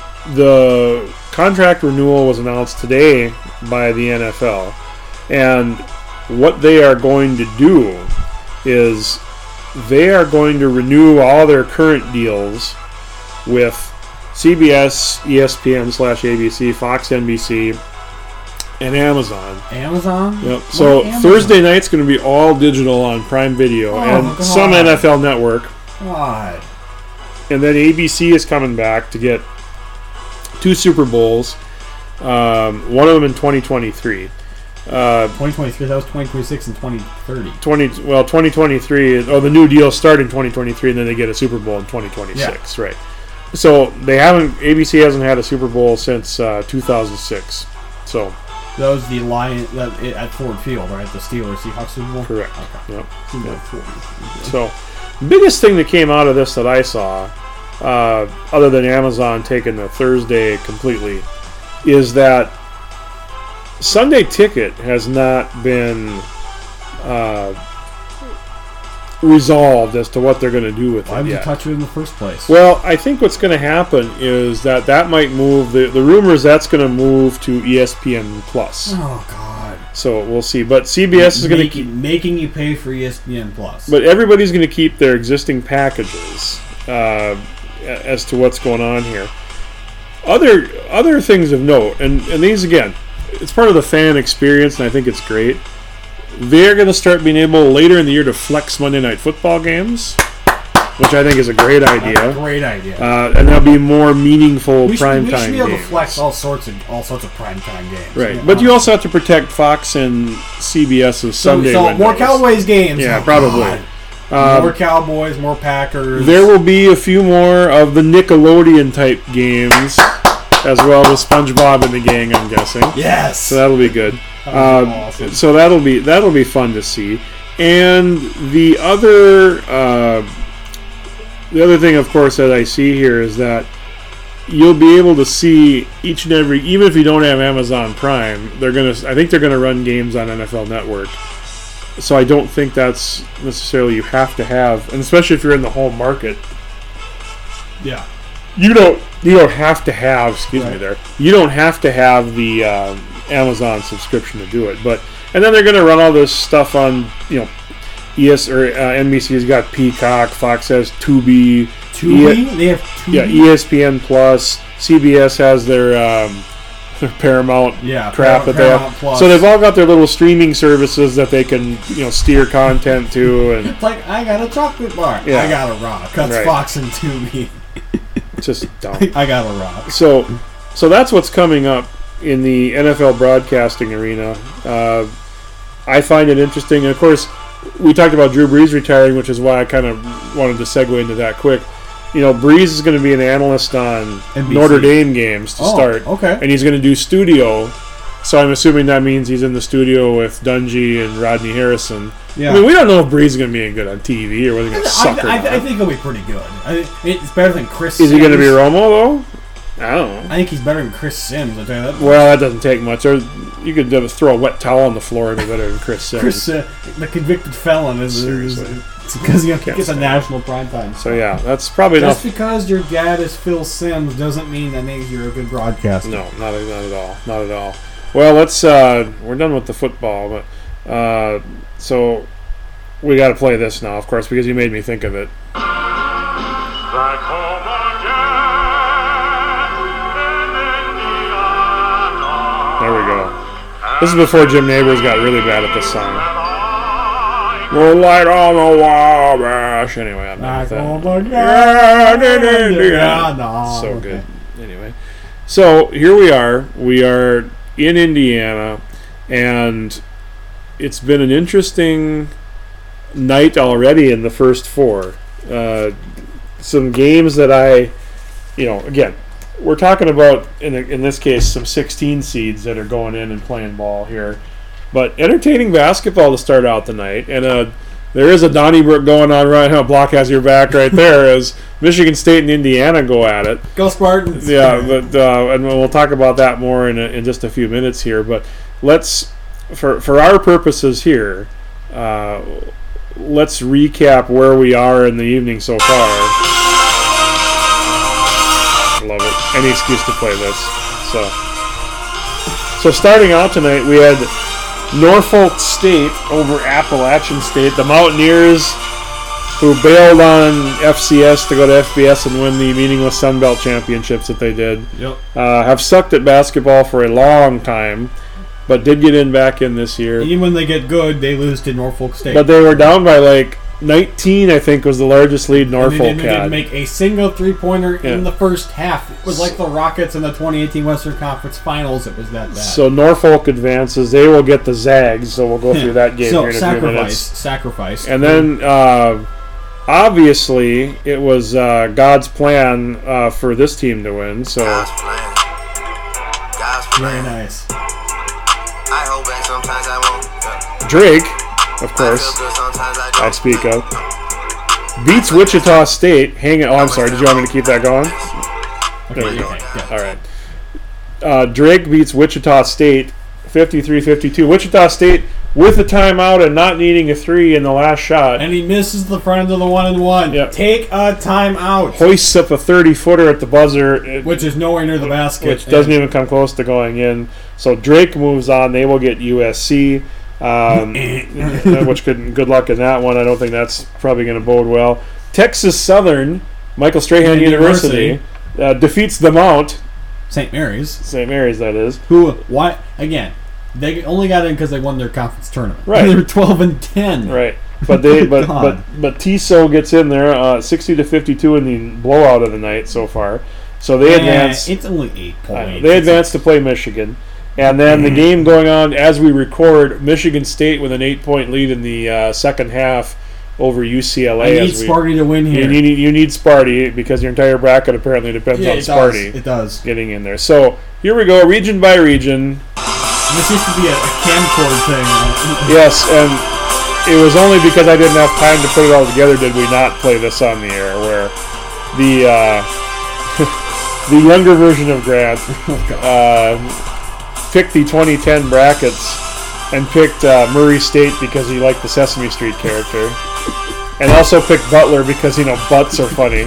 the contract renewal was announced today by the N F L, and what they are going to do is they are going to renew all their current deals with C B S, E S P N slash A B C, Fox, N B C, and Amazon. Amazon? Yep. So Amazon? Thursday night's going to be all digital on Prime Video Oh, and God. some N F L Network. Why? And then A B C is coming back to get two Super Bowls, um, one of them in twenty twenty-three. Uh, twenty twenty-three, that was twenty twenty-six and twenty thirty. twenty well, twenty twenty-three. Oh, the new deal started in twenty twenty-three, and then they get a Super Bowl in twenty twenty-six, right? So they haven't. A B C hasn't had a Super Bowl since uh, two thousand six. So That was the Lion that, at Ford Field, right? The Steelers Seahawks Super Bowl. correct. Okay. Yep. Super Bowl forty. So biggest thing that came out of this that I saw, uh, other than Amazon taking the Thursday completely, is that Sunday Ticket has not been uh, resolved as to what they're going to do with Why it would you yet. touch it in the first place? Well, I think what's going to happen is that that might move. The, the rumor is that's going to move to E S P N Plus. Oh God! So we'll see. But C B S is going to making, keep. making you pay for E S P N Plus. But everybody's going to keep their existing packages uh, as to what's going on here. Other other things of note, and, and these again, it's part of the fan experience, and I think it's great. They're going to start being able later in the year to flex Monday Night Football games, which I think is a great idea. That's a great idea. Uh, and there'll be more meaningful we should, primetime we should be able games. to flex all sorts of all sorts of primetime games. Right, Yeah. but you also have to protect Fox and CBS's so, Sunday so windows. more Cowboys games. Yeah, Oh, probably. God. Um, more Cowboys, more Packers. There will be a few more of the Nickelodeon type games, as well as SpongeBob and the Gang, I'm guessing. Yes. So that'll be good. That Um, would be awesome. So that'll be that'll be fun to see. And the other uh, the other thing, of course, that I see here is that you'll be able to see each and every, even if you don't have Amazon Prime, they're gonna. I think they're gonna run games on N F L Network. So I don't think that's necessarily you have to have, and especially if you're in the home market, yeah. you don't you don't have to have. Excuse me, Right. there. You don't have to have the um, Amazon subscription to do it. But and then they're going to run all this stuff on you know, E S or uh, N B C's got Peacock, Fox has Tubi, Tubi? E- they have Tubi? yeah, E S P N Plus, C B S has their um, their Paramount Yeah, crap Paramount- that they have. Paramount Plus. So they've all got their little streaming services that they can you know steer content to, and It's like, I got a chocolate bar. Yeah. I got a rock. That's Right. Fox and Tubi. it's just dumb. I got a rock. So, so that's what's coming up in the N F L broadcasting arena. Uh, I find it interesting, and of course, we talked about Drew Brees retiring, which is why I kind of wanted to segue into that quick. You know, Brees is going to be an analyst on N B C. Notre Dame games to Oh, start, okay. and he's going to do studio. So I'm assuming that means he's in the studio with Dungy and Rodney Harrison. Yeah. I mean, we don't know if Brees is going to be any good on T V or whether he's going to suck or I, not. I, I think he'll be pretty good. I, it's better than Chris Is he going to be Sims. Romo though? I don't know. I think he's better than Chris Sims. I'll tell you that. Well, that doesn't take much. Or you could uh, throw a wet towel on the floor and be better than Chris Sims. Chris, uh, the convicted felon, is Seriously. because he Can't gets a stand national primetime. So yeah, that's probably Just enough. because your dad is Phil Sims doesn't mean that makes you a good broadcaster. No, not not at all. Not at all. Well, let's. Uh, we're done with the football, but uh, so we got to play this now, of course, because you made me think of it. Back home again in Indiana. There we go. This is before Jim Neighbors got really bad at this song. We're light on the Wabash. Anyway, I'm done with Back home that. again Yeah, in Indiana. Indiana. So Okay. good. Anyway, so here we are. We are in Indiana, and it's been an interesting night already in the first four. Uh, some games that I, you know, again, we're talking about, in, in this case, some sixteen seeds that are going in and playing ball here. But entertaining basketball to start out the night. And uh, there is a Donnybrook going on right now. Block has your back right there as Michigan State and Indiana go at it. Go Spartans. Yeah, but uh, and we'll talk about that more in, a, in just a few minutes here. But let's, for for our purposes here, uh, let's recap where we are in the evening so far. Love it. Any excuse to play this. So, so starting out tonight, we had Norfolk State over Appalachian State. The Mountaineers, who bailed on F C S to go to F B S and win the meaningless Sun Belt championships that they did, Yep. uh, have sucked at basketball for a long time. but did get in back in this year. Even when they get good, they lose to Norfolk State. But they were down by like nineteen, I think, was the largest lead and Norfolk they didn't, had. didn't make a single three-pointer Yeah. in the first half. It was like the Rockets in the twenty eighteen Western Conference Finals. It was that bad. So Norfolk advances. They will get the Zags, so we'll go through that game so here in a few sacrifice, minutes. sacrifice. And then, uh, obviously, it was uh, God's plan uh, for this team to win. So God's plan. God's very plan. nice. I hold back sometimes I won't. Yeah. Drake, of I course, feel good sometimes I don't. I speak of, beats Wichita State. Hang on. Oh, I'm sorry. Did you want me to keep that going? Okay, There we go. okay, yeah. All right. Uh, Drake beats Wichita State fifty-three fifty-two. Wichita State with a timeout and not needing a three in the last shot. And he misses the front of the one and one. Yep. Take a timeout, Hoists up a thirty-footer at the buzzer. It- which is nowhere near the basket. which doesn't And even come close to going in. So Drake moves on. They will get U S C, um, which could good luck in that one. I don't think that's probably going to bode well. Texas Southern, Michael Strahan University, University. uh, defeats the Mount, Saint Mary's, Saint Mary's that is. who why again? They only got in because they won their conference tournament. Right. They were twelve and ten. Right, but they but God. but but T S O gets in there, uh, sixty to fifty-two in the blowout of the night so far. So they And advance. it's only eight I know. points. They advance to play Michigan. And then the game going on as we record, Michigan State with an eight-point lead in the uh, second half over U C L A. I need as we, Sparty to win here. You need, you need Sparty because your entire bracket apparently depends yeah, on it Sparty does. It does. getting in there. So here we go, region by region. This used to be a, a camcord thing. Yes, and it was only because I didn't have time to put it all together did we not play this on the air, where the uh, the younger version of Grant uh, picked the twenty ten brackets and picked uh, Murray State because he liked the Sesame Street character, and also picked Butler because, you know, butts are funny.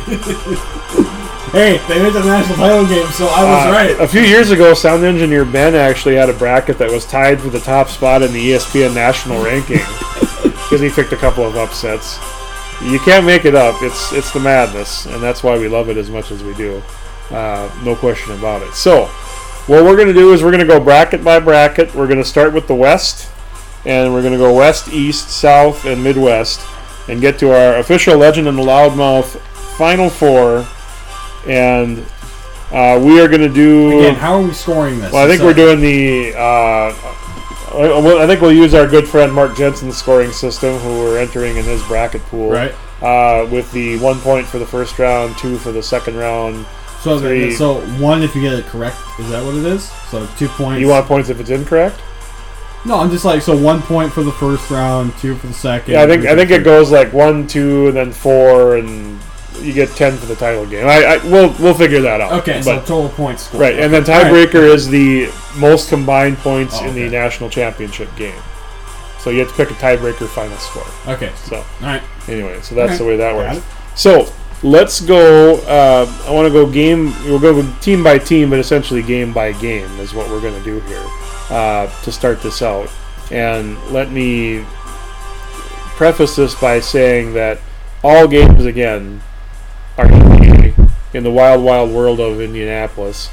Hey, they made the national title game, so I was Uh, right. A few years ago, sound engineer Ben actually had a bracket that was tied for the top spot in the E S P N national ranking because he picked a couple of upsets. You can't make it up. It's it's the madness, and that's why we love it as much as we do. Uh, no question about it. So, what we're going to do is we're going to go bracket by bracket. We're going to start with the West, and we're going to go West, East, South, and Midwest, and get to our official Legend and the Loudmouth Final Four. And uh, we are going to do... Again, how are we scoring this? Well, I think So- we're doing the... Uh, I I think we'll use our good friend Mark Jensen's scoring system, who we're entering in his bracket pool. Right. Uh, with the one point for the first round, two for the second round. So, three. so one if you get it correct. Is that what it is? So two points. You want points if it's incorrect? No, I'm just like so one point for the first round, two for the second. Yeah, I think three I for think the it third. goes like one, two, and then four, and you get ten for the title game. I, I we'll we'll figure that out. Okay, so But- total points scored. right, and then Okay. All right. tiebreaker is the most combined points Oh, in the okay. national championship game. So you have to pick a tiebreaker final score. Okay, So all right. anyway, so that's Okay. the way that Got works. it. So let's go. Uh, I want to go game. We'll go team by team, but essentially game by game is what we're going to do here uh, to start this out. And let me preface this by saying that all games again are in the, in the wild, wild world of Indianapolis,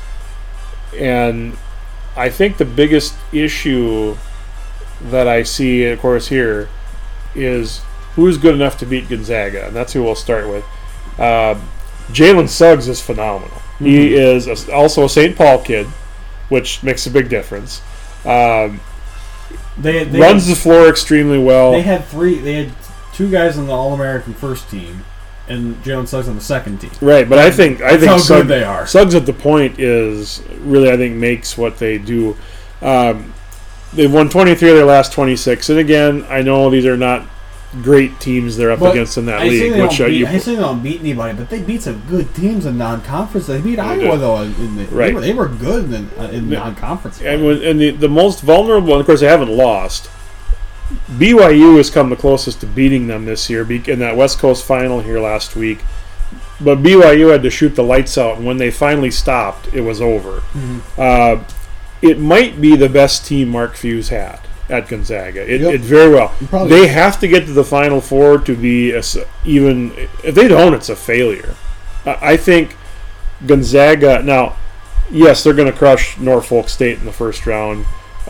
and I think the biggest issue that I see, of course, here is who's good enough to beat Gonzaga, and that's who we'll start with. Uh, Jalen Suggs is phenomenal. Mm-hmm. He is a, also a Saint Paul kid, which makes a big difference. Um, They, they runs had, the floor extremely well. They had three. They had two guys on the All-American first team, and Jalen Suggs on the second team. Right, but I think I That's think how Suggs, good they are. Suggs at the point is really, I think, makes what they do. Um, they've won twenty-three of their last twenty-six, and again, I know these are not great teams they're up But against in that I say league. they Which don't uh, beat, you, I say they don't beat anybody, but they beat some good teams in non-conference. They beat Iowa did. though. In the, Right. they, were, they were good in, uh, in Yeah. non-conference. and when, and the, the most vulnerable, and of course, they haven't lost. B Y U has come the closest to beating them this year be- in that West Coast final here last week. But B Y U had to shoot the lights out, and when they finally stopped, it was over. Mm-hmm. Uh, it might be the best team Mark Few's had at Gonzaga. It, Yep. it very well. Probably. They have to get to the Final Four to be a s even. If they don't, it's a failure. I I think Gonzaga. Now, yes, they're going to crush Norfolk State in the first round.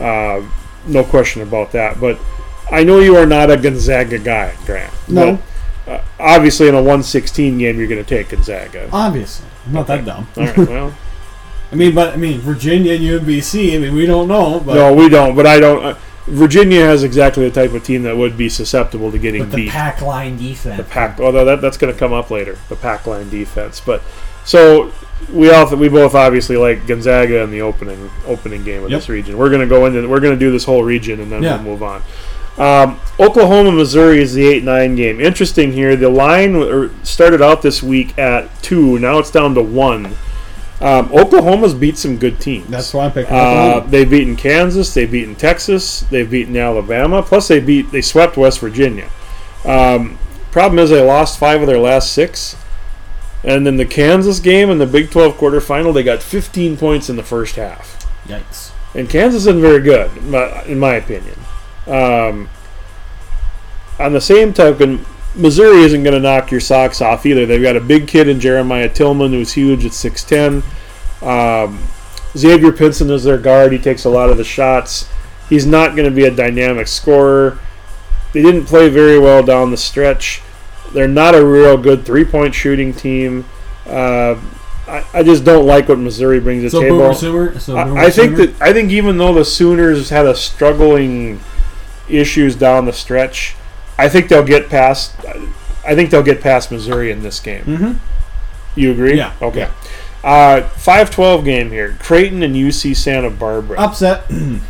Uh, no question about that. But I know you are not a Gonzaga guy, Grant. No. But, uh, obviously, in a one sixteen game, you're going to take Gonzaga. Obviously. I'm not that dumb. All right, well. I mean, but I mean, Virginia and U M B C, I mean, we don't know. But, no, we don't. But I don't. Uh, Virginia has exactly the type of team that would be susceptible to getting but the beat. pack line defense. The pack. Although that that's going to come up later. The pack line defense. But so we all th- we both obviously like Gonzaga in the opening opening game of Yep. this region. We're going to go into we're going to do this whole region and then Yeah. we'll move on. Um, Oklahoma Missouri is the eight nine game. Interesting here. The line w- started out this week at two. Now it's down to one. Um, Oklahoma's beat some good teams. That's why I picked Uh, Oklahoma. they've beaten Kansas, they've beaten Texas, they've beaten Alabama. Plus, they beat they swept West Virginia. Um, problem is, they lost five of their last six, and in the Kansas game in the Big twelve quarterfinal, they got fifteen points in the first half. Yikes. And Kansas isn't very good, in my opinion. Um, on the same token, Missouri isn't going to knock your socks off either. They've got a big kid in Jeremiah Tillman who's huge at six ten. Um, Xavier Pinson is their guard. He takes a lot of the shots. He's not going to be a dynamic scorer. They didn't play very well down the stretch. They're not a real good three-point shooting team. Uh, I, I just don't like what Missouri brings to the So table. Boomer Sooner? So Boomer I, I think Sooner? that I think even though the Sooners had a struggling issues down the stretch, I think they'll get past. I think they'll get past Missouri in this game. Mhm. You agree? Yeah. Okay. Uh, five twelve game here. Creighton and U C Santa Barbara. Upset.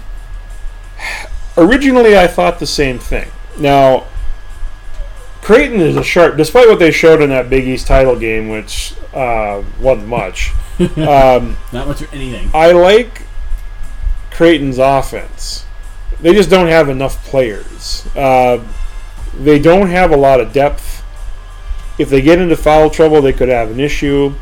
Originally, I thought the same thing. Now, Creighton is a sharp, despite what they showed in that Big East title game, which uh, wasn't much. um, Not much of anything. I like Creighton's offense. They just don't have enough players. Uh, they don't have a lot of depth. If they get into foul trouble, they could have an issue.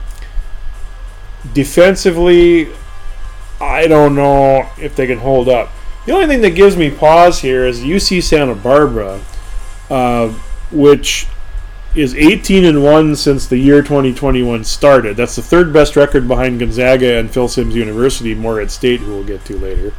Defensively, I don't know if they can hold up. The only thing that gives me pause here is U C Santa Barbara, uh, which is eighteen and one since the year twenty twenty-one started. That's the third best record behind Gonzaga and Phil Simms University, Morehead State, who we'll get to later.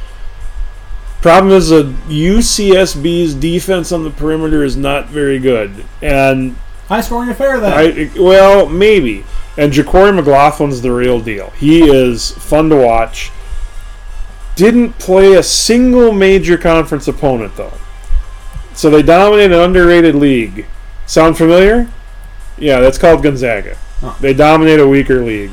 Problem is, uh, U C S B's defense on the perimeter is not very good, and High scoring affair then. I, well, maybe. And Ja'Cory McLaughlin's the real deal. He is fun to watch. Didn't play a single major conference opponent, though. So they dominate an underrated league. Sound familiar? Yeah, that's called Gonzaga. Huh. They dominate a weaker league.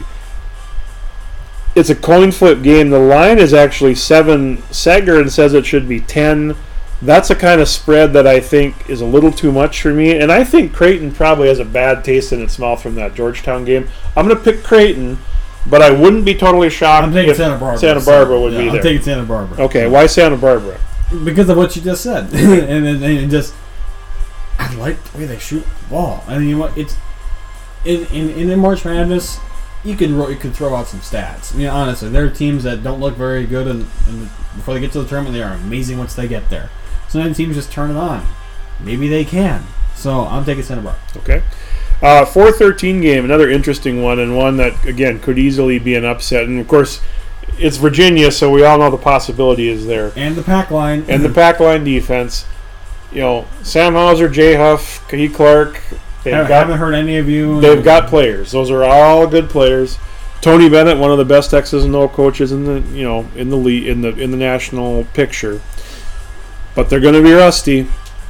It's a coin flip game. The line is actually seven. Sagarin says it should be ten. That's a kind of spread that I think is a little too much for me. And I think Creighton probably has a bad taste in its mouth from that Georgetown game. I'm going to pick Creighton, but I wouldn't be totally shocked I'm taking if Santa Barbara. Santa Barbara so, would yeah, be I'm there. taking Santa Barbara. Okay, why Santa Barbara? Because of what you just said. and then and just, I like the way they shoot the ball. I mean, you know what? It's in in in the March Madness. You could ro- you could throw out some stats. I mean, honestly, there are teams that don't look very good, and before they get to the tournament, they are amazing once they get there. Sometimes teams just turn it on. Maybe they can. So I'm taking Santa Barbara. Okay. Uh, four thirteen game, another interesting one, and one that, again, could easily be an upset. And, of course, it's Virginia, so we all know the possibility is there. And the pack line. And the pack line defense. You know, Sam Hauser, Jay Huff, Kahi Clark. They've I got, haven't heard any of you. they've got players. Those are all good players. Tony Bennett, one of the best X's and O coaches in the you know in the league, in the in the national picture. But they're going to be rusty,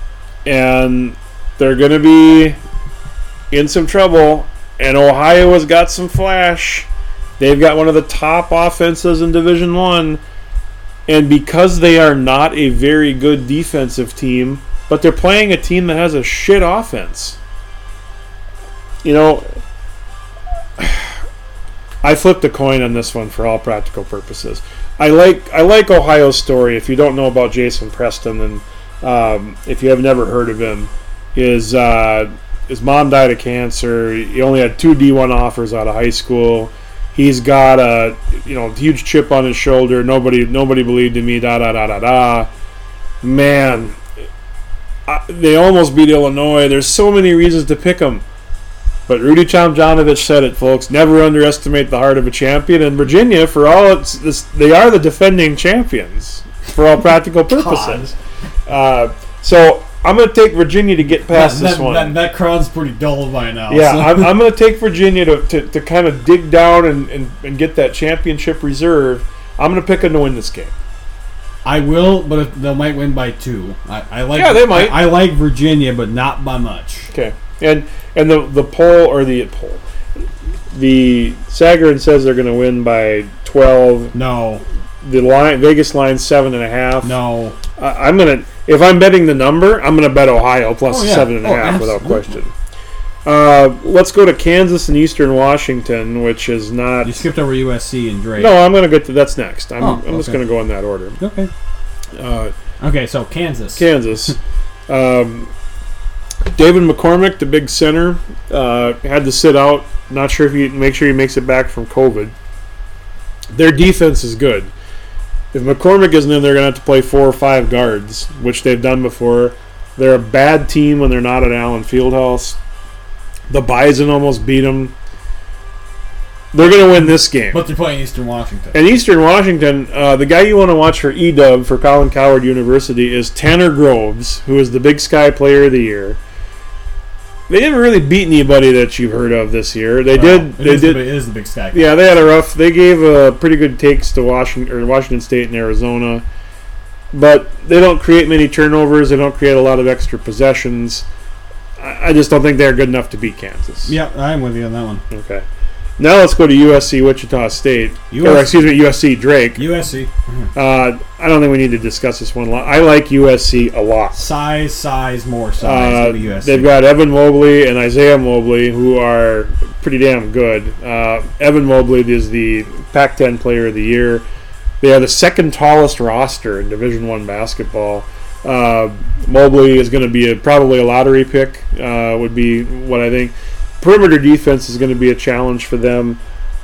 and they're going to be in some trouble. And Ohio has got some flash. They've got one of the top offenses in Division One, and because they are not a very good defensive team, but they're playing a team that has a shit offense. You know, I flipped a coin on this one for all practical purposes. I like I like Ohio's story. If you don't know about Jason Preston, and um, if you have never heard of him, his uh, his mom died of cancer. He only had two D one offers out of high school. He's got a you know huge chip on his shoulder. Nobody nobody believed in me. Da da da da da. Man, I, they almost beat Illinois. There's so many reasons to pick them. But Rudy Tomjanovich said it, folks. Never underestimate the heart of a champion. And Virginia, for all it's, this, they are the defending champions. for all practical purposes. Uh, so I'm going to take Virginia to get past that, this that, one. That, that crowd's pretty dull by now. Yeah, so. I'm, I'm going to take Virginia to, to, to kind of dig down and, and, and get that championship reserve. I'm going to pick them to win this game. I will, but if they might win by two. I, I like. Yeah, they might. I, I like Virginia, but not by much. Okay, and and the the poll or the poll, the Sagarin says they're going to win by twelve. No, The line Vegas line seven and a half. no. I, I'm gonna if I'm betting the number, I'm gonna bet Ohio plus Oh, yeah. seven and a Oh, half without absolutely. question. Uh, let's go to Kansas and Eastern Washington, which is not. You skipped over U S C and Drake. No, I'm gonna get to that's next. I'm, Oh, I'm just okay. gonna go in that order. Okay. Uh, Okay, so Kansas. Kansas. um, David McCormick, the big center, uh, had to sit out. Not sure if he make sure he makes it back from COVID. Their defense is good. If McCormick isn't in, they're going to have to play four or five guards, which they've done before. They're a bad team when they're not at Allen Fieldhouse. The Bison almost beat them. They're going to win this game. But they're playing Eastern Washington. In Eastern Washington, uh, the guy you want to watch for E W for Colin Coward University is Tanner Groves, who is the Big Sky Player of the Year. They didn't really beat anybody that you've heard of this year. They Well, did. It They is did. The, it is the Big Sky. Yeah, they had a rough. They gave uh, pretty good takes to Washington or Washington State and Arizona, but they don't create many turnovers. They don't create a lot of extra possessions. I, I just don't think they're good enough to beat Kansas. Yep, I'm with you on that one. Okay. Now let's go to U S C Wichita State. U S C Or excuse me, U S C Drake. U S C. Uh, I don't think we need to discuss this one a lot. I like U S C a lot. Size, size, more size. Uh, Go to U S C. they've got Evan Mobley and Isaiah Mobley, who are pretty damn good. Uh, Evan Mobley is the Pac ten Player of the Year. They are the second tallest roster in Division One basketball. Uh, Mobley is going to be a, probably a lottery pick, uh, would be what I think. Perimeter defense is going to be a challenge for them.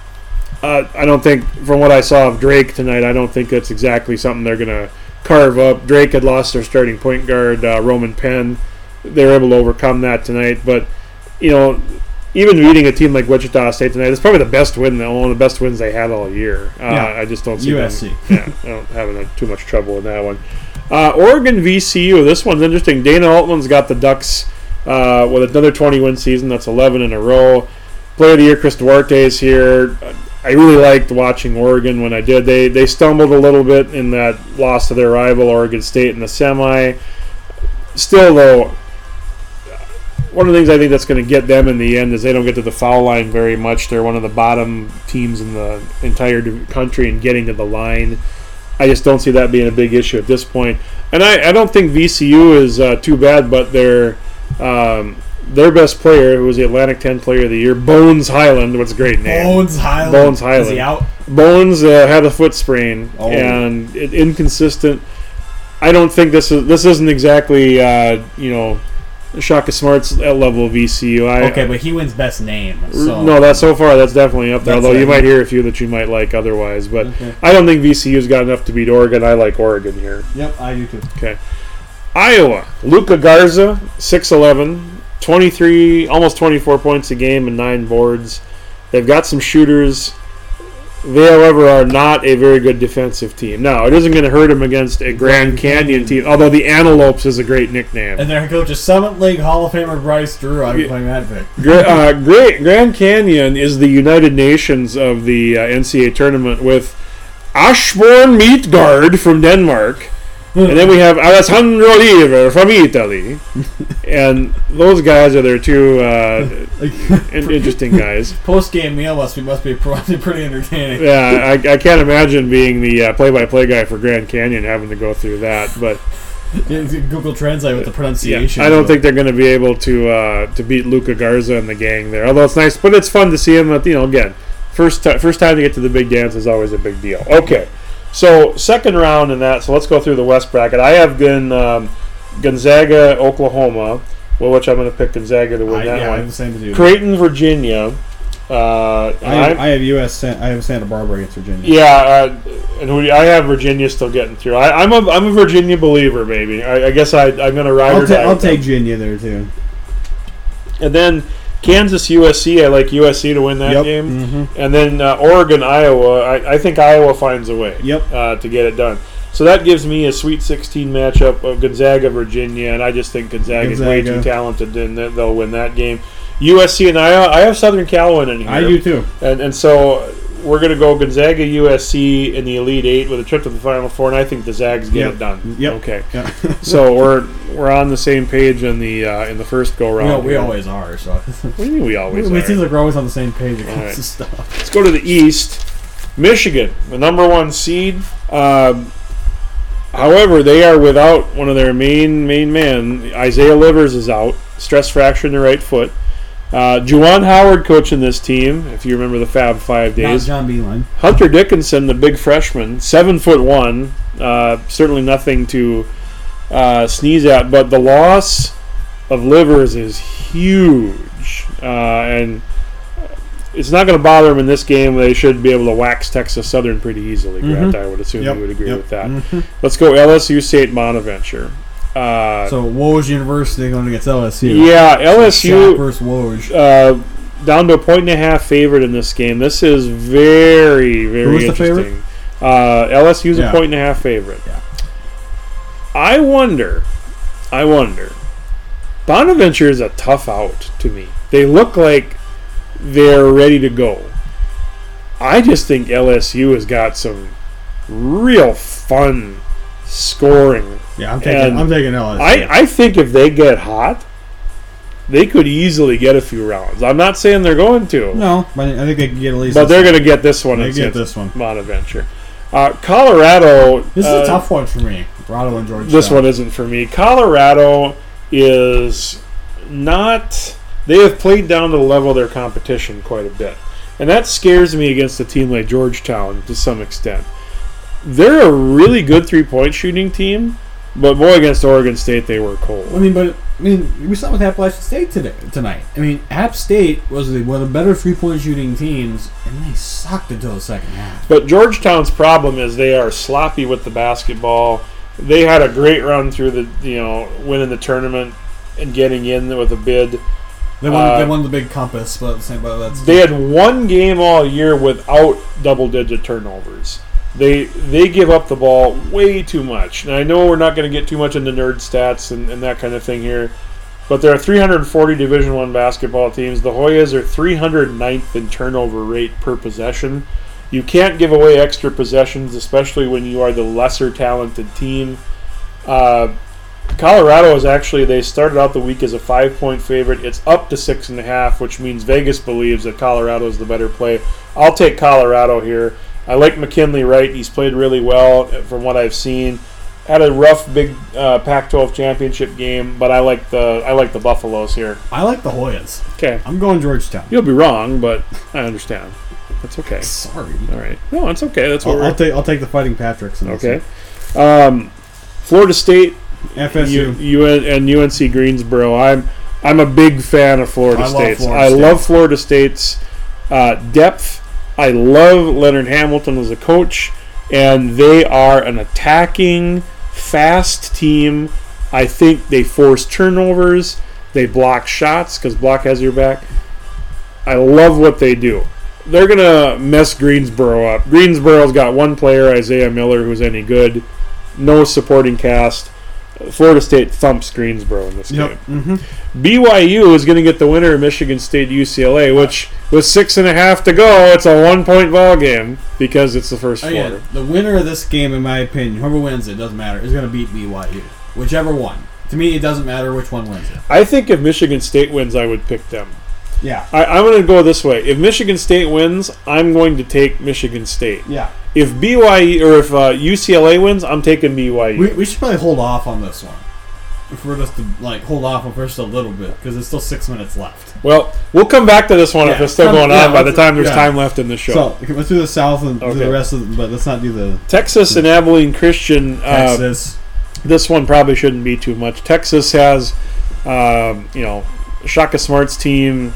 Uh, I don't think, from what I saw of Drake tonight, I don't think that's exactly something they're going to carve up. Drake had lost their starting point guard, uh, Roman Penn. They were able to overcome that tonight. But, you know, even beating a team like Wichita State tonight, it's probably the best win, one of the best wins they had all year. Uh, Yeah. I just don't see U S C. them. Yeah, I don't having too much trouble with that one. Uh, Oregon V C U. This one's interesting. Dana Altman's got the Ducks uh, with another twenty-win season. That's eleven in a row. Player of the Year, Chris Duarte is here. I really liked watching Oregon when I did. They they stumbled a little bit in that loss to their rival Oregon State in the semi. Still, though, one of the things I think that's going to get them in the end is they don't get to the foul line very much. They're one of the bottom teams in the entire country in getting to the line. I just don't see that being a big issue at this point. And I, I don't think V C U is uh, too bad, but their um, their best player, who was the Atlantic ten Player of the Year, Bones Highland, what's a great name. Bones Highland. Bones Highland. Is he out? Bones uh, had a foot sprain Oh. and it, inconsistent. I don't think this is this isn't exactly uh, you know Shaka Smart's level of V C U. I, Okay, but he wins best name. So. no, that's so far that's definitely up there. That's Although you right. might hear a few that you might like otherwise, but Okay. I don't think V C U's got enough to beat Oregon. I like Oregon here. Yep, I do too. Okay, Iowa. Luka Garza, six eleven, twenty-three, almost twenty-four points a game and nine boards. They've got some shooters. They, however, are not a very good defensive team. Now, it isn't going to hurt them against a Grand Canyon team, although the Antelopes is a great nickname. And their head coach is Summit League Hall of Famer Bryce Drew. I'm Yeah. playing that pick. Gra- uh, Great Grand Canyon is the United Nations of the uh, N C A A tournament with Ashborn Midtgaard from Denmark, and then we have Alessandro Oliver from Italy, and those guys are their two uh, in- interesting guys. Post game meal must be must be probably pretty entertaining. Yeah, I, I can't imagine being the uh, play-by-play guy for Grand Canyon having to go through that, but Yeah, Google Translate with the yeah, pronunciation. I don't think they're going to be able to uh, to beat Luka Garza and the gang there. Although it's nice, but it's fun to see him. At, you know, again, first ti first time to get to the big dance is always a big deal. Okay, so second round in that. So let's go through the West bracket. I have Gon, um, Gonzaga, Oklahoma, well, which I'm going to pick Gonzaga to win I, that yeah, I have one. the same as you. Creighton, Virginia. Uh, and I have, I'm- I have U S. San- I have Santa Barbara against Virginia. Yeah, uh, and who, I have Virginia still getting through. I, I'm a I'm a Virginia believer, baby. I, I guess I I'm gonna ride I'll, or ta- die. I'll with them. take Virginia there too. And then Kansas U S C. I like U S C to win that Yep. game. Mhm. And then uh, Oregon Iowa. I, I think Iowa finds a way. Yep. Uh, to get it done. So that gives me a Sweet sixteen matchup of Gonzaga, Virginia, and I just think Gonzaga is way Gonzaga. too talented, and they'll win that game. U S C and I, I have Southern Cal winning here. I do too. And and so we're going to go Gonzaga, U S C in the Elite Eight with a trip to the Final Four, and I think the Zags get Yep. it done. Yep. Okay. Yep. So we're we're on the same page in the uh, in the first go round. Well, we here. always are. So What do you mean we always it are? seems like we're always on the same page when it comes Alright. to stuff. Let's go to the East. Michigan, the number one seed. Um, however, they are without one of their main main men. Isaiah Livers is out, stress fracture in the right foot. Uh, Juwan Howard coaching this team, if you remember the Fab Five Not days. John Beeline. Hunter Dickinson, the big freshman, seven foot one, uh, certainly nothing to uh, sneeze at. But the loss of Livers is huge, uh, and it's not going to bother them in this game. They should be able to wax Texas Southern pretty easily. Grant, I would assume Yep, you would agree yep. with that. Mhm. Let's go L S U State Bonaventure. Uh, So Woj University going against L S U. yeah, L S U. Shaq versus Woj. Uh, down to a point and a half favorite in this game. This is very, very Who was the interesting. Uh, L S U's Yeah. a point and a half favorite. Yeah. I wonder, I wonder. Bonaventure is a tough out to me. They look like they're ready to go. I just think L S U has got some real fun scoring. Yeah, I'm taking. And I'm taking L S U. I, I think if they get hot, they could easily get a few rounds. I'm not saying they're going to, no, but I think they can get at least. but this they're one. going to get this one. They against get this one. Bonaventure. Uh, Colorado. This is uh, a tough one for me. Colorado and Georgetown. This one isn't for me. Colorado is not. They have played down to the level of their competition quite a bit, and that scares me against a team like Georgetown to some extent. They're a really good three-point shooting team, but boy, against Oregon State, they were cold. I mean, but I mean, we saw with Appalachian State today tonight. I mean, App State was the, one of the better three-point shooting teams, and they sucked until the second half. But Georgetown's problem is they are sloppy with the basketball. They had a great run through the, you know, winning the tournament and getting in with a bid. They won. Uh, they won the big compass, but at the same, but that's They had one game all year without double-digit turnovers. They they give up the ball way too much. And I know we're not going to get too much into nerd stats and, and that kind of thing here, but there are three hundred forty Division One basketball teams. The Hoyas are three hundred ninth in turnover rate per possession. You can't give away extra possessions, especially when you are the lesser talented team. Uh, Colorado is actually, they started out the week as a five-point favorite. It's up to six and a half, which means Vegas believes that Colorado is the better play. I'll take Colorado here. I like McKinley Wright. He's played really well from what I've seen. Had a rough big uh, Pac twelve championship game, but I like the I like the Buffaloes here. I like the Hoyas. Okay, I'm going Georgetown. you'll be wrong, but I understand. That's okay. Sorry. All right. No, it's okay. That's what I'll, we're I'll take. I'll take the Fighting Patricks. In this okay. Um, Florida State. one. F S U. U, U, and U N C Greensboro. I'm I'm a big fan of Florida I love State's. Florida I State. love Florida State's uh, depth. I love Leonard Hamilton as a coach, and they are an attacking, fast team. I think they force turnovers. They block shots because Block has your back. I love what they do. They're going to mess Greensboro up. Greensboro's got one player, Isaiah Miller, who's any good. No supporting cast. Florida State thumps Greensboro in this Yep. game. Mm-hmm. B Y U is going to get the winner of Michigan State U C L A, which with six and a half to go, it's a one-point ball game because it's the first quarter. Again, the winner of this game, in my opinion, whoever wins it, doesn't matter, is going to beat B Y U. Whichever one. To me, it doesn't matter which one wins it. I think if Michigan State wins, I would pick them. Yeah. I, I'm going to go this way. If Michigan State wins, I'm going to take Michigan State. Yeah. If B Y U or if uh, U C L A wins, I'm taking B Y U. We, we should probably hold off on this one. If we're just to like hold off on for just a little bit because there's still six minutes left. Well, we'll come back to this one if Yeah. it's still Come- going yeah, on by the let's- time there's yeah. time left in the show. So okay, let's do the South and do Okay. the rest of, the, but let's not do the Texas and Abilene Christian. Uh, Texas. This one probably shouldn't be too much. Texas has, um, you know, Shaka Smart's team.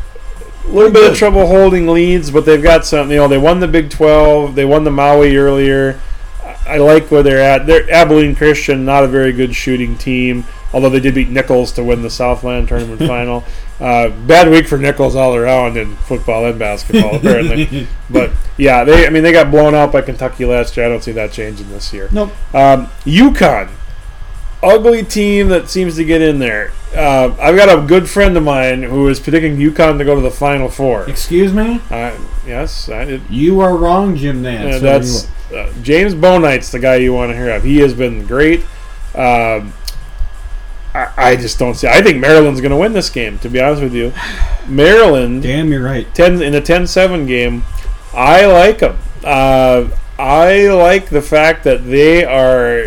A little bit of good. trouble holding leads, but they've got some. You know, they won the Big twelve. They won the Maui earlier. I I like where they're at. They're Abilene Christian, not a very good shooting team, although they did beat Nichols to win the Southland tournament final. Uh, bad week for Nichols all around in football and basketball, apparently. But yeah, they I mean they got blown out by Kentucky last year. I don't see that changing this year. Nope. Um, UConn, ugly team that seems to get in there. Uh, I've got a good friend of mine who is predicting UConn to go to the Final Four. Excuse me? Uh, yes, I did. You are wrong, Jim Nance. Uh, that's uh, James Bonight's the guy you want to hear of. He has been great. Um, I, I just don't see. I think Maryland's going to win this game. To be honest with you, Maryland. Damn, you're right. ten in a ten seven game. I like them. Uh, I like the fact that they are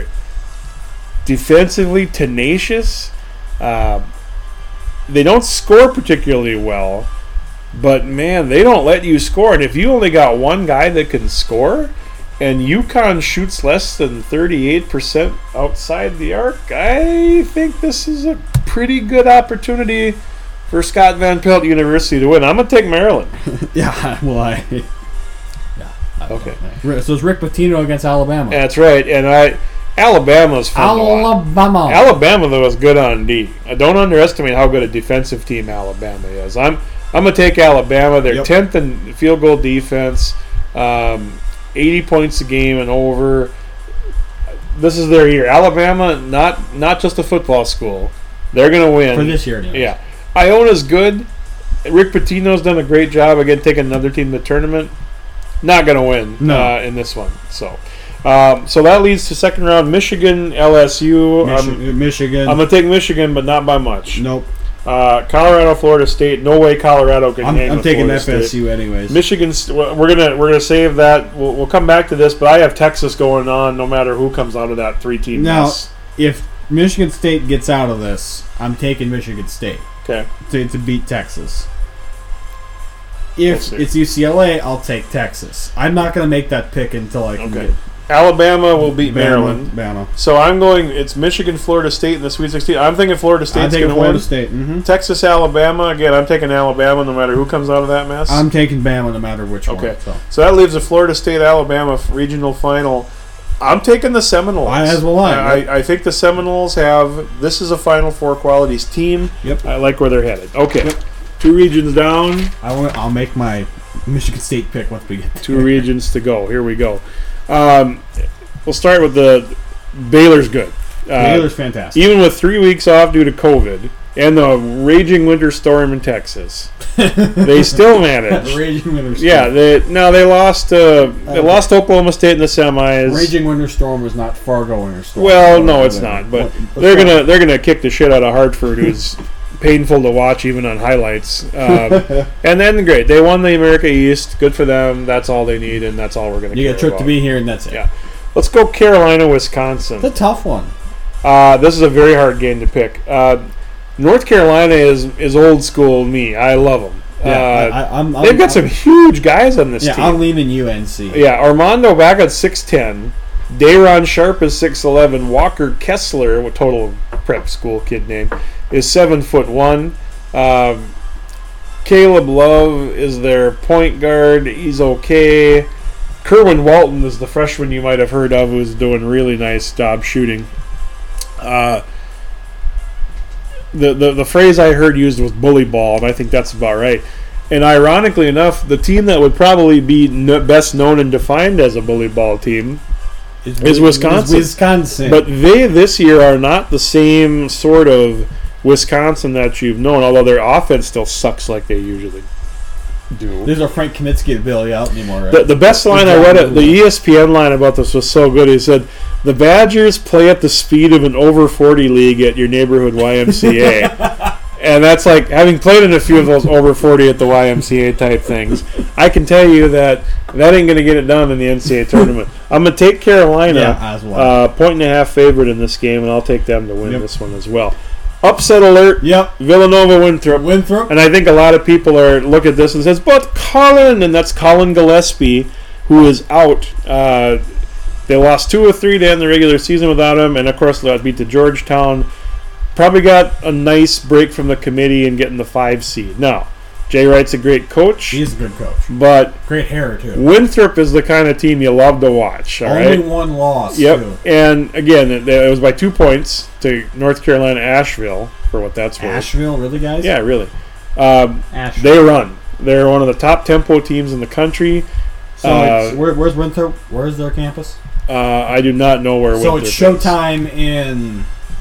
defensively tenacious. Uh, they don't score particularly well, but man, they don't let you score. And if you only got one guy that can score, and UConn shoots less than thirty-eight percent outside the arc, I think this is a pretty good opportunity for Scott Van Pelt University to win. I'm going to take Maryland. Yeah, well, I... Yeah. I Okay. know. So it's Rick Pitino against Alabama. That's right. And I Alabama's fun to watch. Alabama. Alabama, though, is good on D. I don't underestimate how good a defensive team Alabama is. I'm I'm going to take Alabama. They're Yep. tenth in field goal defense, um, eighty points a game and over. This is their year. Alabama, not not just a football school. They're going to win. For this year, anyways. Yeah. Iona's good. Rick Pitino's done a great job, again, taking another team to the tournament. Not going to win No. uh, in this one. So um, so that leads to second round, Michigan, L S U. Michi- I'm, Michigan. I'm going to take Michigan, but not by much. nope. Uh, Colorado, Florida State. No way Colorado can I'm, hang I'm with taking Florida F S U State. anyways. Michigan, st- we're gonna we're gonna save that. We'll, we'll come back to this, but I have Texas going on no matter who comes out of that three team Now, mess. if Michigan State gets out of this, I'm taking Michigan State Okay, to, to beat Texas. We'll If see. it's U C L A, I'll take Texas. I'm not going to make that pick until I can Okay. get Alabama will beat Bama, Maryland. Bama. So I'm going. It's Michigan, Florida State in the Sweet sixteen. I'm thinking Florida I'm State's taking going to Florida win. State. hmm Texas, Alabama. Again, I'm taking Alabama no matter who comes out of that mess. I'm taking Bama no matter which okay. one. So. So that leaves a Florida State Alabama f- regional final. I'm taking the Seminoles. I- as will I. I, I think the Seminoles have. This is a Final Four qualities team. Yep. I like where they're headed. Okay. Yep. Two regions down. I want. I'll make my Michigan State pick once we get there. Two regions to go. Here we go. Um, we'll start with the Baylor's good. Uh, Baylor's fantastic. Even with three weeks off due to COVID and the raging winter storm in Texas, they still managed. Raging Winter Storm. Yeah, they no, they lost. Uh, they lost to Oklahoma State in the semis. Raging Winter Storm was not Fargo Winter Storm. Well, no, Or it's whatever. not. But What- they're what's gonna they're gonna kick the shit out of Hartford, who's painful to watch even on highlights. Um, and then great, they won the America East. Good for them. That's all they need, and that's all we're gonna. You care get a trip about. to be here, and that's it. Yeah. Let's go Carolina, Wisconsin. It's a tough one. Uh, this is a very hard game to pick. Uh, North Carolina is is old school me. I love them. Yeah, uh, I, I, I'm, I'm, they've got I'm, some huge guys on this Yeah, team. I'm leaning U N C. Yeah, Armando back at six ten. Dayron Sharp is six eleven. Walker Kessler, what total prep school kid name, is seven foot one. Um, Caleb Love is their point guard. He's okay. Kerwin Walton is the freshman you might have heard of, who's doing a really nice job shooting. Uh, the, the the phrase I heard used was bully ball, and I think that's about right. And ironically enough, the team that would probably be n- best known and defined as a bully ball team Is, is Wisconsin. Is Wisconsin. But they this year are not the same sort of Wisconsin that you've known, although their offense still sucks like they usually do. There's a Frank Kaminsky ability out anymore, right? The, the best line I read, at, the E S P N line about this was so good. He said, "The Badgers play at the speed of an over forty league at your neighborhood Y M C A." And that's like, having played in a few of those over forty at the Y M C A type things, I can tell you that that ain't going to get it done in the N C A A tournament. I'm going to take Carolina, Yeah, as well. uh, point and a half favorite in this game, and I'll take them to win Yep. this one as well. Upset alert, Yep. Villanova Winthrop. Winthrop. And I think a lot of people are look at this and says, but Colin, and that's Colin Gillespie, who is out. Uh, they lost two or three to end the regular season without him, and of course they beat to Georgetown. Probably got a nice break from the committee and getting the five seed. Now, Jay Wright's a great coach, He's a good coach. but Great hair, too. Winthrop is the kind of team you love to watch. All Only right. one loss, Yep. too. And again, it, it was by two points to North Carolina Asheville for what that's worth. Asheville, really, guys? Yeah, really. Um, Ashland. they run. They're one of the top tempo teams in the country. So uh, it's, where, where's Winthrop? Where's their campus? Uh, I do not know where. So Winthrop it's Showtime in.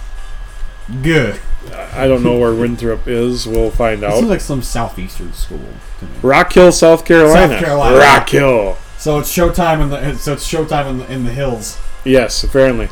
Good. is. I don't know where Winthrop is. We'll find It out. seems like some southeastern school to me. Rock Hill, South Carolina. South Carolina. Rock Hill. So it's Showtime in the. So it's Showtime in the, in the hills. Yes, apparently.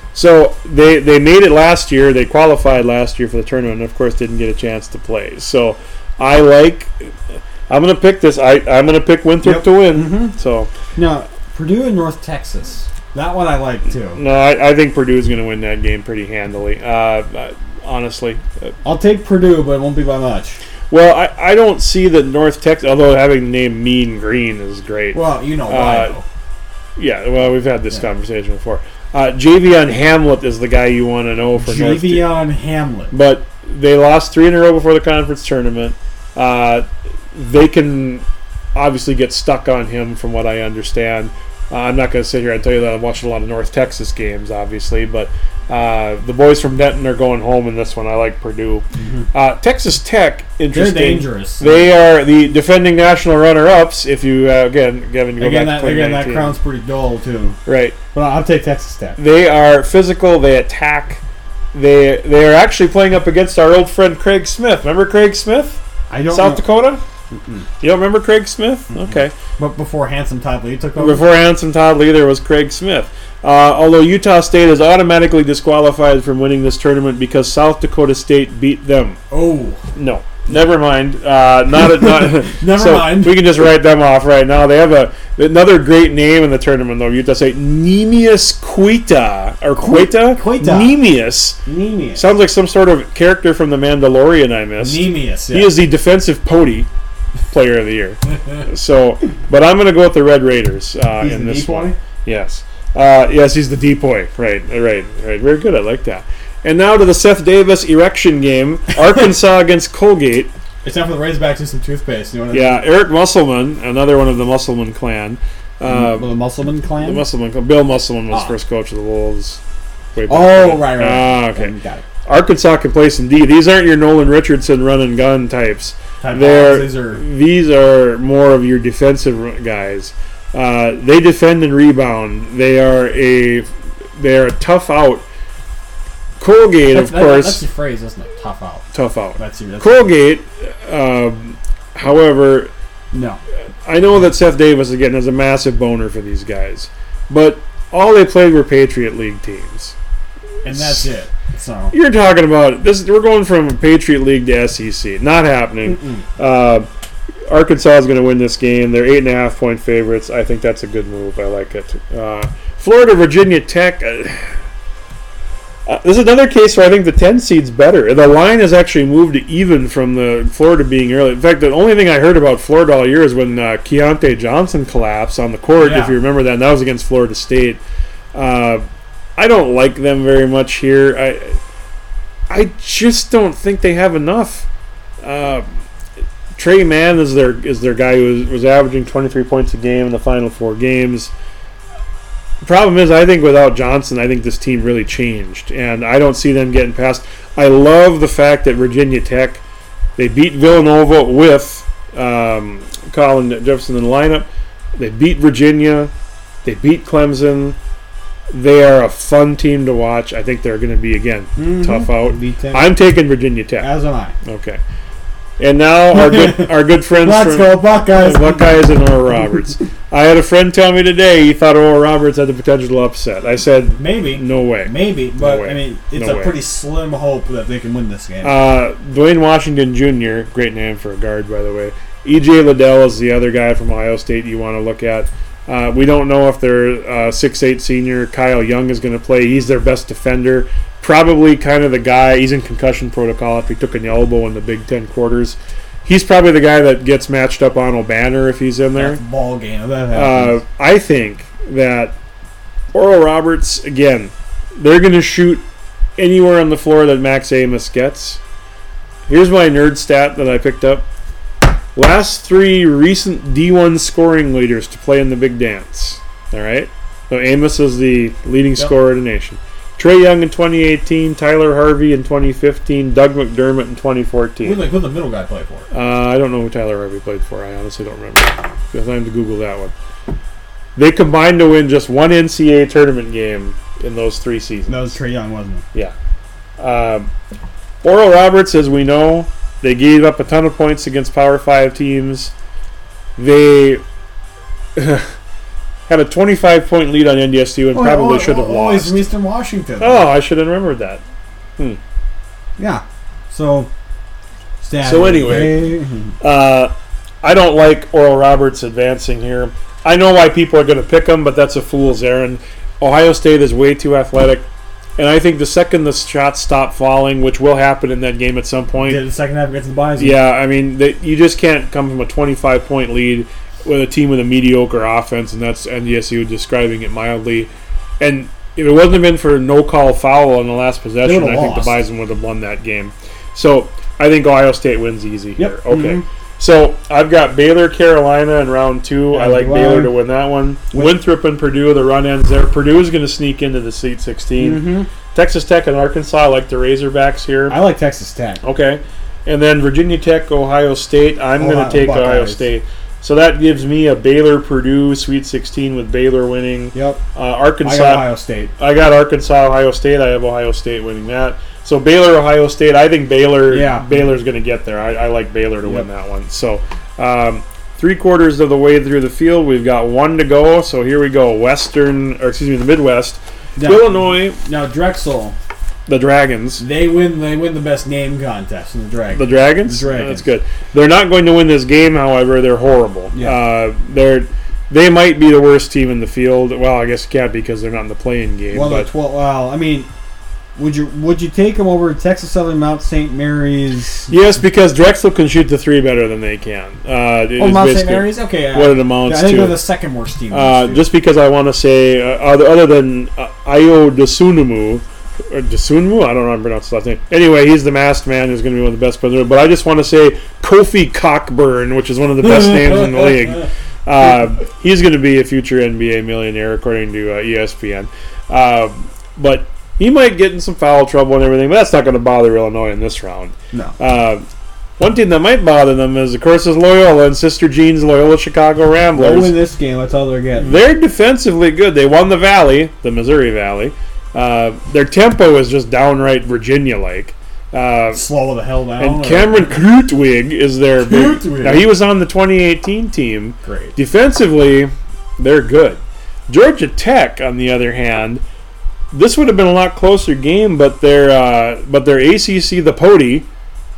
So they they made it last year. They qualified last year for the tournament, and of course didn't get a chance to play. So I like. I'm gonna pick this. I I'm gonna pick Winthrop Yep. to win. Mhm. So Now Purdue and North Texas. That one I like too. no, I, I think Purdue's gonna win that game pretty handily. Uh, uh, honestly, uh, I'll take Purdue, but it won't be by much. well, I, I don't see that North Texas. Although having the name Mean Green is great. Well, you know why Uh, though. Yeah, well, we've had this Yeah. conversation before. Uh, Javion Hamlet is the guy you want to know for North. Javion Hamlet. But they lost three in a row before the conference tournament. Uh, they can obviously get stuck on him, from what I understand. Uh, I'm not going to sit here and tell you that I'm watching a lot of North Texas games, obviously, but uh, the boys from Denton are going home in this one. I like Purdue. Uh, Texas Tech, They're interesting. dangerous. They are the defending national runner-ups. If you uh, again, Gavin, you go again, back that, to again, that twenty nineteen. crown's pretty dull too. Right. But I'll take Texas Tech. They are physical. They attack. They they are actually playing up against our old friend Craig Smith. Remember Craig Smith, I don't South know. Dakota? You don't remember Craig Smith? Okay. But before Handsome Todd Lee took over. Before Hanson Todd Lee, there was Craig Smith. Uh, although Utah State is automatically disqualified from winning this tournament because South Dakota State beat them. Oh, No. Never mind. Uh, not, a, not Never so mind. We can just write them off right now. They have a another great name in the tournament, though. Utah State, Nemius Quita or Quita. Quita. Nemius Nemius. sounds like some sort of character from The Mandalorian. I missed. Nemius. Yeah. He is the defensive pody player of the year. So, but I'm going to go with the Red Raiders uh, He's in the this decoy? one. Yes. Uh, yes, he's the decoy. Right, right, right. Very good. I like that. And now to the Seth Davis erection game. Arkansas against Colgate. It's time for the Razorbacks to do some toothpaste. You know what Yeah, Eric Musselman, another one of the Musselman clan. I Uh, mean? The Musselman clan? the Musselman clan. Bill Musselman was Ah. first coach of the Wolves. Way back Oh, when. right, right. Ah, right. okay. Got it. Arkansas can play some D. These aren't your Nolan Richardson run and gun types. Type They're, These are these are more of your defensive guys. Uh, they defend and rebound. They are a they are a tough out. Colgate, that's, of that, course, That's your phrase, isn't it? Tough out. tough out. That's your. That's Colgate, um, however, No. I know that Seth Davis again has a massive boner for these guys, but all they played were Patriot League teams. And that's it. So. You're talking about this. We're going from Patriot League to S E C. Not happening. Uh, Arkansas is going to win this game. They're eight and a half point favorites. I think that's a good move. I like it. Uh, Florida, Virginia Tech. Uh, uh, this is another case where I think the ten seed's better. The line has actually moved to even from the Florida being early. In fact, the only thing I heard about Florida all year is when uh, Keontae Johnson collapsed on the court. Yeah. If you remember that, and that was against Florida State. Uh, I don't like them very much here. I I just don't think they have enough. Uh, Trey Mann is their is their guy who was, was averaging twenty-three points a game in the final four games. The problem is, I think without Johnson, I think this team really changed, and I don't see them getting past. I love the fact that Virginia Tech, they beat Villanova with um, Colin Jefferson in the lineup. They beat Virginia. They beat Clemson. They are a fun team to watch. I think they're going to be, again, Mhm. tough out. Beat them. I'm taking Virginia Tech. As am I. Okay. And now our good our good friends Let's from go, Buckeyes. Buckeyes and Oral Roberts. I had a friend tell me today he thought Oral Roberts had the potential to upset. I said, Maybe. no way. Maybe, but way. I mean, it's No a way. pretty slim hope that they can win this game. Uh, Dwayne Washington Junior, great name for a guard, by the way. E J Liddell is the other guy from Ohio State you want to look at. Uh, we don't know if their uh, six eight senior Kyle Young is going to play. He's their best defender. Probably kind of the guy. He's in concussion protocol if he took an elbow in the Big Ten quarters. He's probably the guy that gets matched up on O'Banner if he's in there. That's a ball game. If that Uh, happens. I think that Oral Roberts, again, they're going to shoot anywhere on the floor that Max Amos gets. Here's my nerd stat that I picked up. Last three recent D one scoring leaders to play in the Big Dance. All right? So Amos is the leading Yep. scorer in the nation. Trae Young in twenty eighteen, Tyler Harvey in twenty fifteen, Doug McDermott in twenty Who fourteen. the, who the middle guy play for? Uh, I don't know who Tyler Harvey played for. I honestly don't remember. Because I have to Google that one. They combined to win just one N C double A tournament game in those three seasons. That was Trae Young, wasn't it? Yeah. Um, Oral Roberts, as we know, they gave up a ton of points against Power Five teams. They had a twenty-five point lead on N D S U and Oh, probably oh, should have oh, lost. Oh, he's Eastern Washington. Oh, I should have remembered that. Hmm. Yeah. So, stat So anyway, uh, I don't like Oral Roberts advancing here. I know why people are going to pick him, but that's a fool's errand. Ohio State is way too athletic, and I think the second the shots stop falling, which will happen in that game at some point, did the second half against the Bison. yeah, I mean, the, you just can't come from a twenty-five point lead with a team with a mediocre offense, and that's N D S U describing it mildly. And if it wasn't have been for no call foul on the last possession, I would've think the lost. Bison would have won that game. So I think Ohio State wins easy Yep. here. Okay. Mhm. So I've got Baylor, Carolina in round two. I Yeah, like well, Baylor to win that one. Win- Winthrop and Purdue, the run ends there. Purdue is going to sneak into the Sweet sixteen. Mm-hmm. Texas Tech and Arkansas, I like the Razorbacks here. I like Texas Tech. Okay. And then Virginia Tech, Ohio State. I'm going Ohio- to take Ohio Buckeyes. State. So that gives me a Baylor Purdue Sweet sixteen with Baylor winning. Yep. Uh, I Arkansas. got Ohio State. I got Arkansas, Ohio State. I have Ohio State winning that. So Baylor, Ohio State. I think Baylor. Yeah. Baylor's going to get there. I, I like Baylor to Yep. win that one. So um, three quarters of the way through the field, we've got one to go. So here we go. Western, or excuse me, the Midwest. Now, Illinois, now Drexel, the Dragons. they win. They win the best name contest in the Dragons. The Dragons? The Dragons. That's good. They're not going to win this game, however. They're horrible. Yeah. Uh, they're they might be the worst team in the field. Well, I guess it can't because they're not in the playing game. Well, but the twelve. Well, I mean, would you would you take them over Texas Southern Mount Saint Mary's? yes, because Drexel can shoot the three better than they can. Uh, it Oh, is Mount Saint basically Mary's. Okay. uh, what it amounts I think to. they're the second worst team. in Uh, this just because I want to say, uh, other, other than uh, Ayo Desunumu, or Desunmu, I don't know how to pronounce his last name. Anyway, he's the masked man who's going to be one of the best players. But I just want to say Kofi Cockburn, which is one of the best names in the league. Uh, he's going to be a future N B A millionaire, according to uh, E S P N. Uh, but he might get in some foul trouble and everything, but that's not going to bother Illinois in this round. No. Uh, one team that might bother them is, of course, is Loyola and Sister Jean's Loyola Chicago Ramblers. They'll win this game. That's all they're getting. They're defensively good. They won the Valley, the Missouri Valley. Uh, their tempo is just downright Virginia-like. Uh, Slow the hell down. and Cameron Krutwig is their big. Krutwig. Now, he was on the twenty eighteen team. Great. Defensively, they're good. Georgia Tech, on the other hand, this would have been a lot closer game, but their uh, but their A C C, the Pody,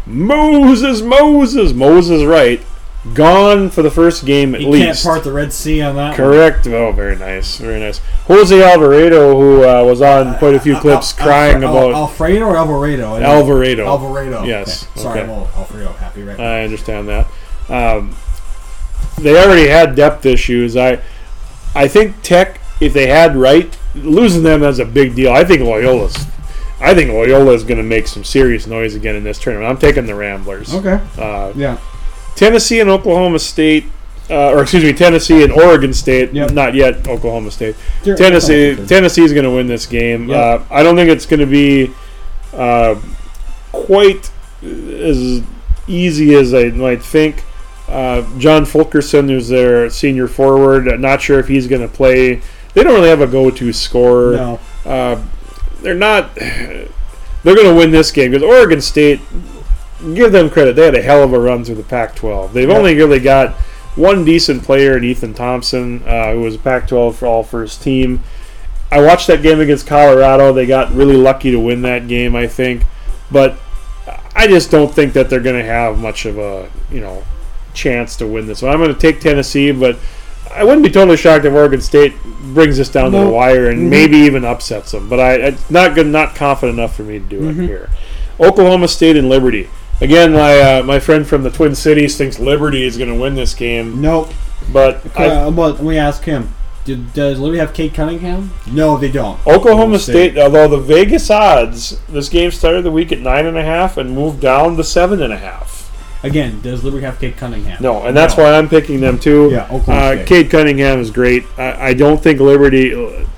Moses, Moses, Moses Wright, gone for the first game at You least. can't part the Red Sea on that. Correct. Oh, very nice, very nice. Jose Alvarado, who uh, was on quite a few one. clips Al- crying Al- about Al- Alfredo or Alvarado? I don't know. Alvarado. Alvarado. Yes, Okay. Sorry, okay. I'm all Alfredo happy right now. I understand that. Um, they already had depth issues. I, I think Tech, if they had Wright, losing them is a big deal. I think Loyola's. I think Loyola is going to make some serious noise again in this tournament. I'm taking the Ramblers. Okay. Uh, Yeah. Tennessee and Oklahoma State, uh, or excuse me, Tennessee and Oregon State. Yep. Not yet Oklahoma State. They're- Tennessee. okay. Tennessee is going to win this game. Yep. Uh, I don't think it's going to be uh, quite as easy as I might think. Uh, John Fulkerson, who's their senior forward, uh, not sure if he's going to play. They don't really have a go-to scorer. No. Uh, they're not. They're going to win this game because Oregon State. Give them credit; they had a hell of a run through the Pac twelve. They've Yeah. only really got one decent player in Ethan Thompson, uh, who was a Pac twelve for all first team. I watched that game against Colorado. They got really lucky to win that game, I think, but I just don't think that they're going to have much of a you know chance to win this one. I'm going to take Tennessee, but I wouldn't be totally shocked if Oregon State brings this down to the No. wire and Mhm. maybe even upsets them. But I, it's not good, not confident enough for me to do Mhm. it here. Oklahoma State and Liberty. Again, my uh, my friend from the Twin Cities thinks Liberty is going to win this game, Nope. but I, Uh, but let me ask him. Did, does Liberty have Kate Cunningham? No, they don't. Oklahoma State, although the Vegas odds, this game started the week at nine and a half and moved down to seven and a half. Again, does Liberty have Kate Cunningham? No, and that's No. why I'm picking them too. Yeah, Oklahoma uh, State. Cade Cunningham is great. I, I don't think Liberty.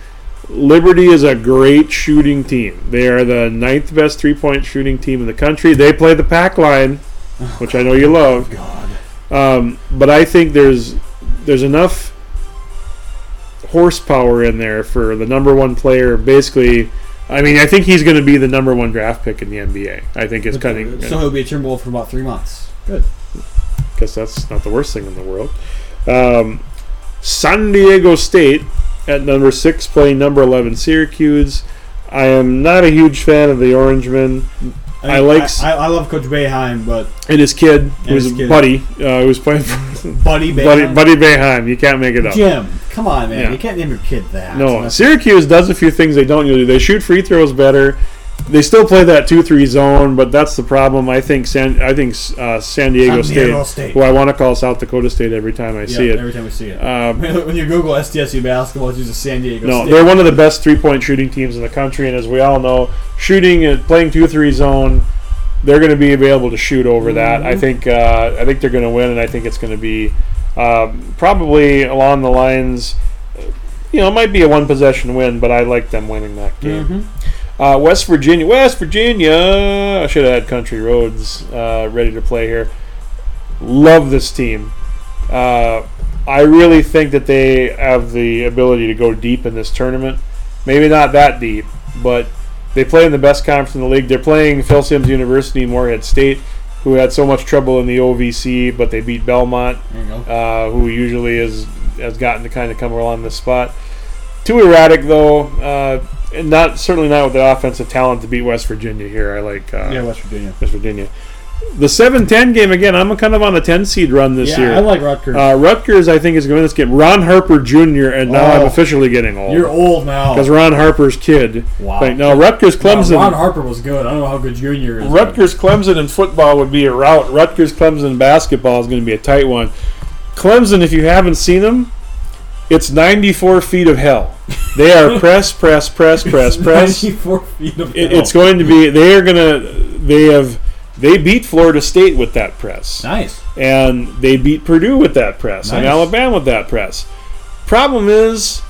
Liberty is a great shooting team. They are the ninth best three-point shooting team in the country. They play the pack line, which I know you love. God. Um, but I think there's there's enough horsepower in there for the number one player. Basically, I mean, I think he's going to be the number one draft pick in the N B A. I think it's cutting. So he'll be a Timberwolf for about three months. Good. Guess that's not the worst thing in the world. Um, San Diego State at number six playing number eleven Syracuse. I am not a huge fan of the Orangemen. I, I mean, like I, I love Coach Boeheim, but and his kid, who's his kid. Buddy, uh, who's playing for Buddy Boeheim. Buddy, Buddy Boeheim. You can't make it up. Jim, come on, man. Yeah. You can't name your kid that. No, That's- Syracuse does a few things they don't usually do. They shoot free throws better. They still play that two three zone, but that's the problem. I think San, I think uh, San Diego, San Diego State, State. who I want to call South Dakota State every time I yeah, see it. every time we see it. Um, when you Google S D S U basketball, it's usually San Diego No, State. they're one of the best three-point shooting teams in the country, and as we all know, shooting and playing two three zone, they're going to be able to shoot over that. I think uh, I think they're going to win, and I think it's going to be um, probably along the lines. You know, it might be a one-possession win, but I like them winning that game. Mm-hmm. Uh, West Virginia, West Virginia. I should have had Country Roads uh, ready to play here. Love this team. Uh, I really think that they have the ability to go deep in this tournament. Maybe not that deep, but they play in the best conference in the league. They're playing Phil Simms University, Morehead State, who had so much trouble in the O V C, but they beat Belmont, There you go. uh, who usually is, has gotten to kind of come along this spot. Too erratic, though, uh, and not certainly not with the offensive talent to beat West Virginia here. I like uh, yeah, West Virginia. West Virginia. The seven ten game, again, I'm kind of on a ten-seed run this Yeah, year. I like Rutgers. Uh, Rutgers, I think, is going to win this game. Ron Harper Junior, and now I'm Oh. officially getting old. You're old now. Because Ron Harper's kid. Wow. Right, now, Rutgers Clemson. Ron Harper was good. I don't know how good Junior is. Rutgers Clemson in football would be a rout. Rutgers Clemson basketball is going to be a tight one. Clemson, if you haven't seen them, it's ninety-four feet of hell. They are press, press, press, press, press. ninety-four feet of It, hell. it's going to be. They are going to. They have. They beat Florida State with that press, nice. and they beat Purdue with that press, and Nice. Alabama with that press. Problem is,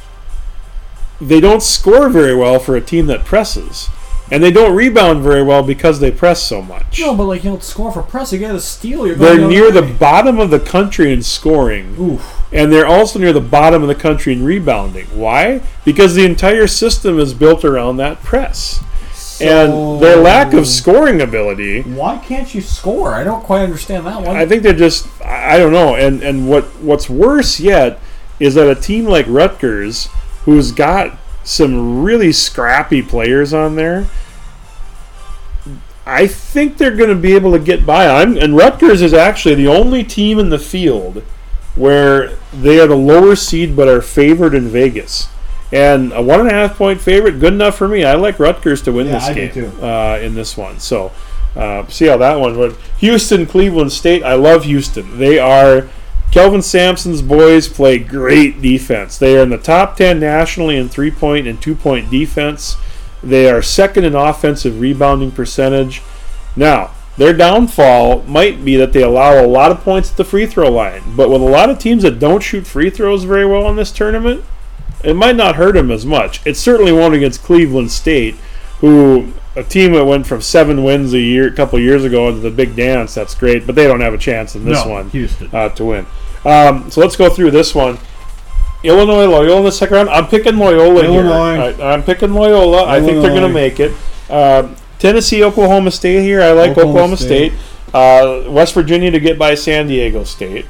they don't score very well for a team that presses, and they don't rebound very well because they press so much. No, but like you don't score for press. You got to steal. You're They're going near the the other way. bottom of the country in scoring, Oof. and they're also near the bottom of the country in rebounding. Why? Because the entire system is built around that press. And their lack of scoring ability, Why can't you score? I don't quite understand that one. I think they're just, I I don't know. And and what what's worse yet is that a team like Rutgers, who's got some really scrappy players on there, I think they're going to be able to get by. I'm, and Rutgers is actually the only team in the field where they are the lower seed but are favored in Vegas. And a one and a half point favorite, good enough for me. I like Rutgers to win Yeah, this I do game too. Uh, in this one. So uh, see how that one went. Houston, Cleveland State. I love Houston. They are Kelvin Sampson's boys play great defense. They are in the top ten nationally in three point and two point defense. They are second in offensive rebounding percentage. Now, their downfall might be that they allow a lot of points at the free throw line. But with a lot of teams that don't shoot free throws very well in this tournament, it might not hurt them as much. It certainly won't against Cleveland State, who a team that went from seven wins a year, a couple years ago into the big dance. That's great, but they don't have a chance in this No, one Houston. Uh, to win. Um, so let's go through this one. Illinois, Loyola in the second round. I'm picking Loyola Illinois. here. I, I'm picking Loyola. I think they're going to Illinois. make it. Um Tennessee, Oklahoma State here. I like Oklahoma Oklahoma State. State. Uh, West Virginia to get by San Diego State.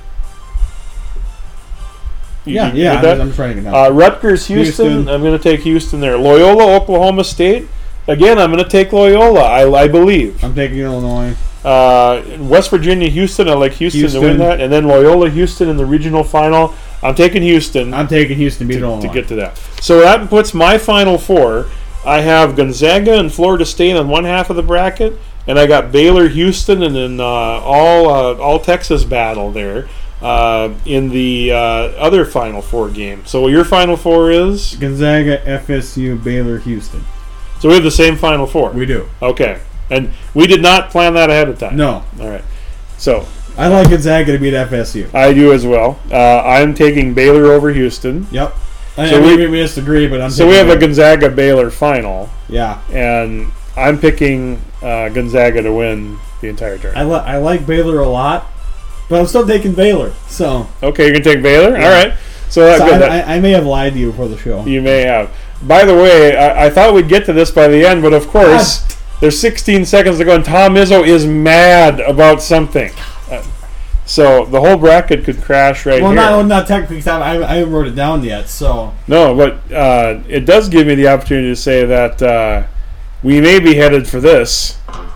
You- yeah, you yeah. heard that? I'm, I'm trying to get down. Uh, Rutgers, Houston. Houston. I'm going to take Houston there. Loyola, Oklahoma State. Again, I'm going to take Loyola. I, I believe. I'm taking Illinois. Uh, West Virginia, Houston. I like Houston, to win Houston. that. And then Loyola, Houston in the regional final. I'm taking Houston I'm taking Houston. Beat to, Illinois. to get to that. So that puts my final four. I have Gonzaga and Florida State on one half of the bracket, and I got Baylor, Houston, and then uh, all uh, all Texas battle there uh, in the uh, other Final Four game. So your Final Four is? Gonzaga, F S U, Baylor, Houston. So we have the same Final Four. We do. Okay, and we did not plan that ahead of time. No, All right. So I like Gonzaga to beat F S U. I do as well. Uh, I'm taking Baylor over Houston. Yep. I, So I mean, we- we, we disagree, but I'm So we taking have a Baylor. Gonzaga Baylor final, Yeah. and I'm picking uh, Gonzaga to win the entire tournament. I, li- I like Baylor a lot, but I'm still taking Baylor. So, Okay, you can take Baylor. Yeah. All right. So, that, so good. I, That- I, I may have lied to you before the show. you may have. By the way, I, I thought we'd get to this by the end, but of course, there's sixteen seconds to go, and Tom Izzo is mad about something. Uh, so the whole bracket could crash right Well, here. not not technically. 'Cause I, I haven't wrote it down yet. So No, but uh, it does give me the opportunity to say that uh, we may be headed for this.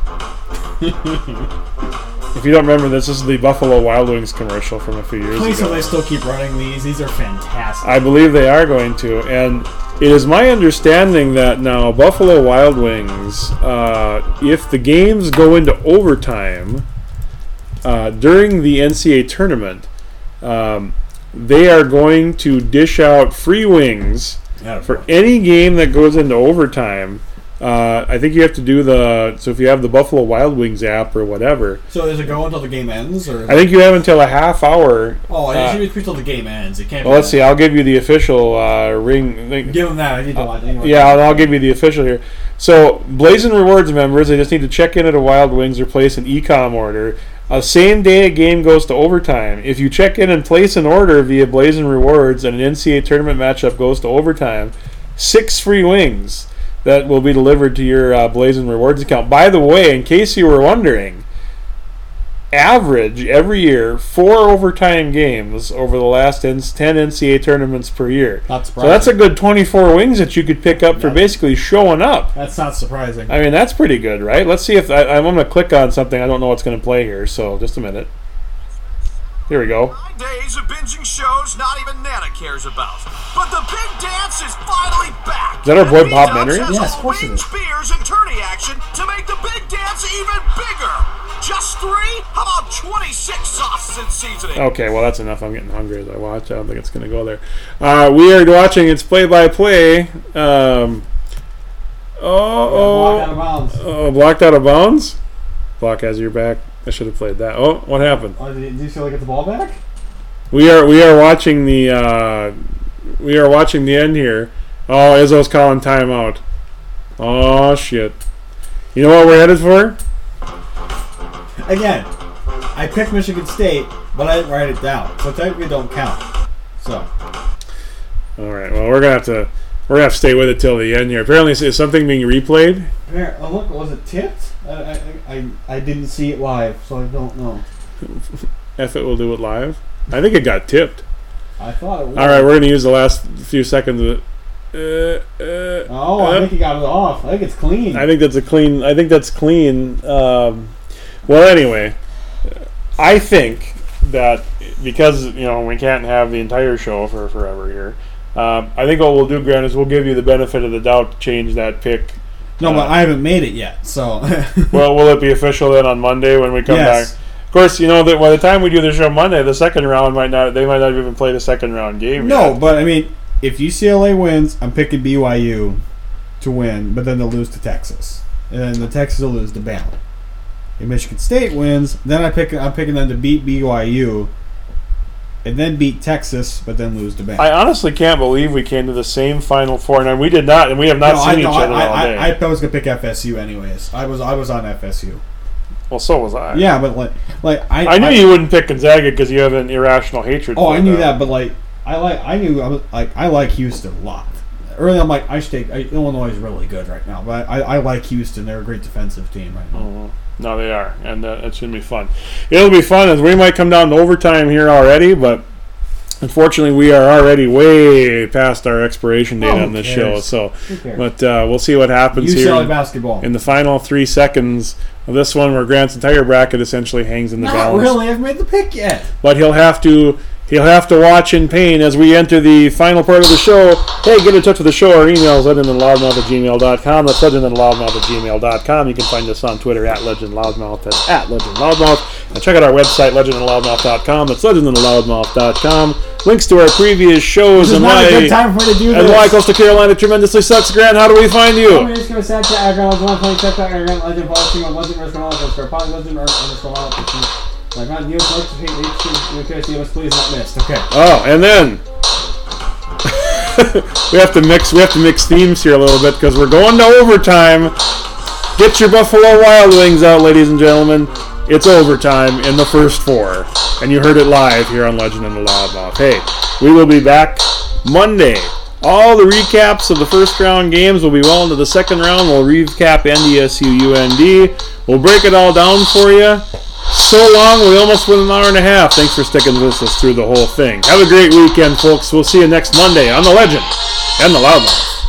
If you don't remember this, this is the Buffalo Wild Wings commercial from a few years please, ago. so they still keep running these. These are fantastic. I believe they are going to, and it is my understanding that now Buffalo Wild Wings, uh, if the games go into overtime uh, during the N C A A tournament, um, they are going to dish out free wings Yeah, for any game that goes into overtime. Uh, I think you have to do the so if you have the Buffalo Wild Wings app or whatever. So does it go until the game ends, or? I think you have until a half hour. oh, it uh, should be until the game ends. It can't. Well, be let's see. I'll give you the official uh, ring. thing. Give them that. I need to watch. I need to watch Yeah, that. I'll, I'll give you the official here. So, Blazing Rewards members, they just need to check in at a Wild Wings or place an e-com order. Uh, same day a game goes to overtime. If you check in and place an order via Blazing Rewards and an N C A A tournament matchup goes to overtime, six free wings that will be delivered to your uh, Blazing Rewards account. By the way, in case you were wondering, average every year four overtime games over the last ten N C A A tournaments per year. Not So surprising. that's a good twenty-four wings that you could pick up for Yeah. basically showing up. That's not surprising. I mean, that's pretty good, right? Let's see if I, I'm going to click on something. I don't know what's going to play here, so just a minute. Here we go. Nine days of binging shows not even Nana cares about. But the big dance is finally back. Is that our boy And Bob B-Dubs Menery? has Yes, of all course it wings, is. beers, and tourney action to make the big dance even bigger. Just three? How about twenty-six sauces and seasoning? Okay, well, that's enough. I'm getting hungry as I watch. I don't think it's going to go there. Uh, we are watching its play-by-play. Um, oh, Block out of oh, bounds. oh, blocked out of bounds? Block has your back. I should have played that. Oh, what happened? Oh, did you feel like get the ball back? We are we are watching the uh, we are watching the end here. Oh, Izzo's calling timeout. Oh shit! You know what we're headed for? Again, I picked Michigan State, but I didn't write it down, so technically it don't count. So All right. Well, we're gonna have to we're gonna have to stay with it till the end here. Apparently, is something being replayed? here, oh look, was it tipped? I, I, I, I didn't see it live, so I don't know. F it, we'll do it live. I think it got tipped. I thought it was. All right, we're gonna use the last few seconds of it. Uh, uh, Oh, I uh, think he got it off. I think it's clean. I think that's a clean. I think that's clean. Um, well, anyway, I think that because you know we can't have the entire show for forever here. Um, I think what we'll do, Grant, is we'll give you the benefit of the doubt to change that pick. no, uh, but I haven't made it yet, so. Well, will it be official then on Monday when we come Yes. back? Of course, you know that by the time we do the show Monday, the second round might not. They might not even play the second round game. No, yet. but I mean, if U C L A wins, I'm picking B Y U to win, but then they'll lose to Texas, and then the Texas will lose to Bama. If Michigan State wins, then I pick I'm picking them to beat B Y U, and then beat Texas, but then lose to Bama. I honestly can't believe we came to the same Final Four, and we did not, and we have not No, seen I, each no, other I, all I, day. I, I was gonna pick F S U anyways. I was I was on F S U. well, so was I. Yeah, but like like I I knew you wouldn't pick Gonzaga because you have an irrational hatred. Oh, for I knew them. that, but like I like I knew I was like I like Houston a lot. Early, I'm like I should take I, Illinois is really good right now, but I, I like Houston. They're a great defensive team right now. Mhm. No, they are, and uh, it's gonna be fun. It'll be fun as we might come down to overtime here already, but unfortunately, we are already way past our expiration date Oh, who on this cares? show. So, Who cares? but uh, we'll see what happens U C L A here basketball. in the final three seconds of this one, where Grant's entire bracket essentially hangs in the Not balance. really. I've made the pick yet. But he'll have to he'll have to watch in pain as we enter the final part of the show. Hey, get in touch with the show. Our email is legendandloudmouth at gmail dot com. That's legendandloudmouth at gmail dot com. You can find us on Twitter at legendloudmouth. That's at legendloudmouth. And check out our website, legendandloudmouth dot com. That's legendandloudmouth dot com. Links to our previous shows This is and not why, a good time for me to do and this. why Coastal Carolina tremendously sucks. Grant, how do we find I'm you? just gonna set to Aggron one point check out Aggron Legend Boxing on Legend Risk on underscore Pod Legend or underscore Wild Fishing. Like on you, like to hate H two, you can see us please not missed. Okay. Oh, and then we have to mix. We have to mix themes here a little bit because we're going to overtime. Get your Buffalo Wild Wings out, ladies and gentlemen. It's overtime in the first four, and you heard it live here on Legend and the Loudmouth. Hey, we will be back Monday. All the recaps of the first round games will be well into the second round. We'll recap N D S U U N D. We'll break it all down for you. So long, we almost went an hour and a half. Thanks for sticking with us through the whole thing. Have a great weekend, folks. We'll see you next Monday on The Legend and the Loudmouth.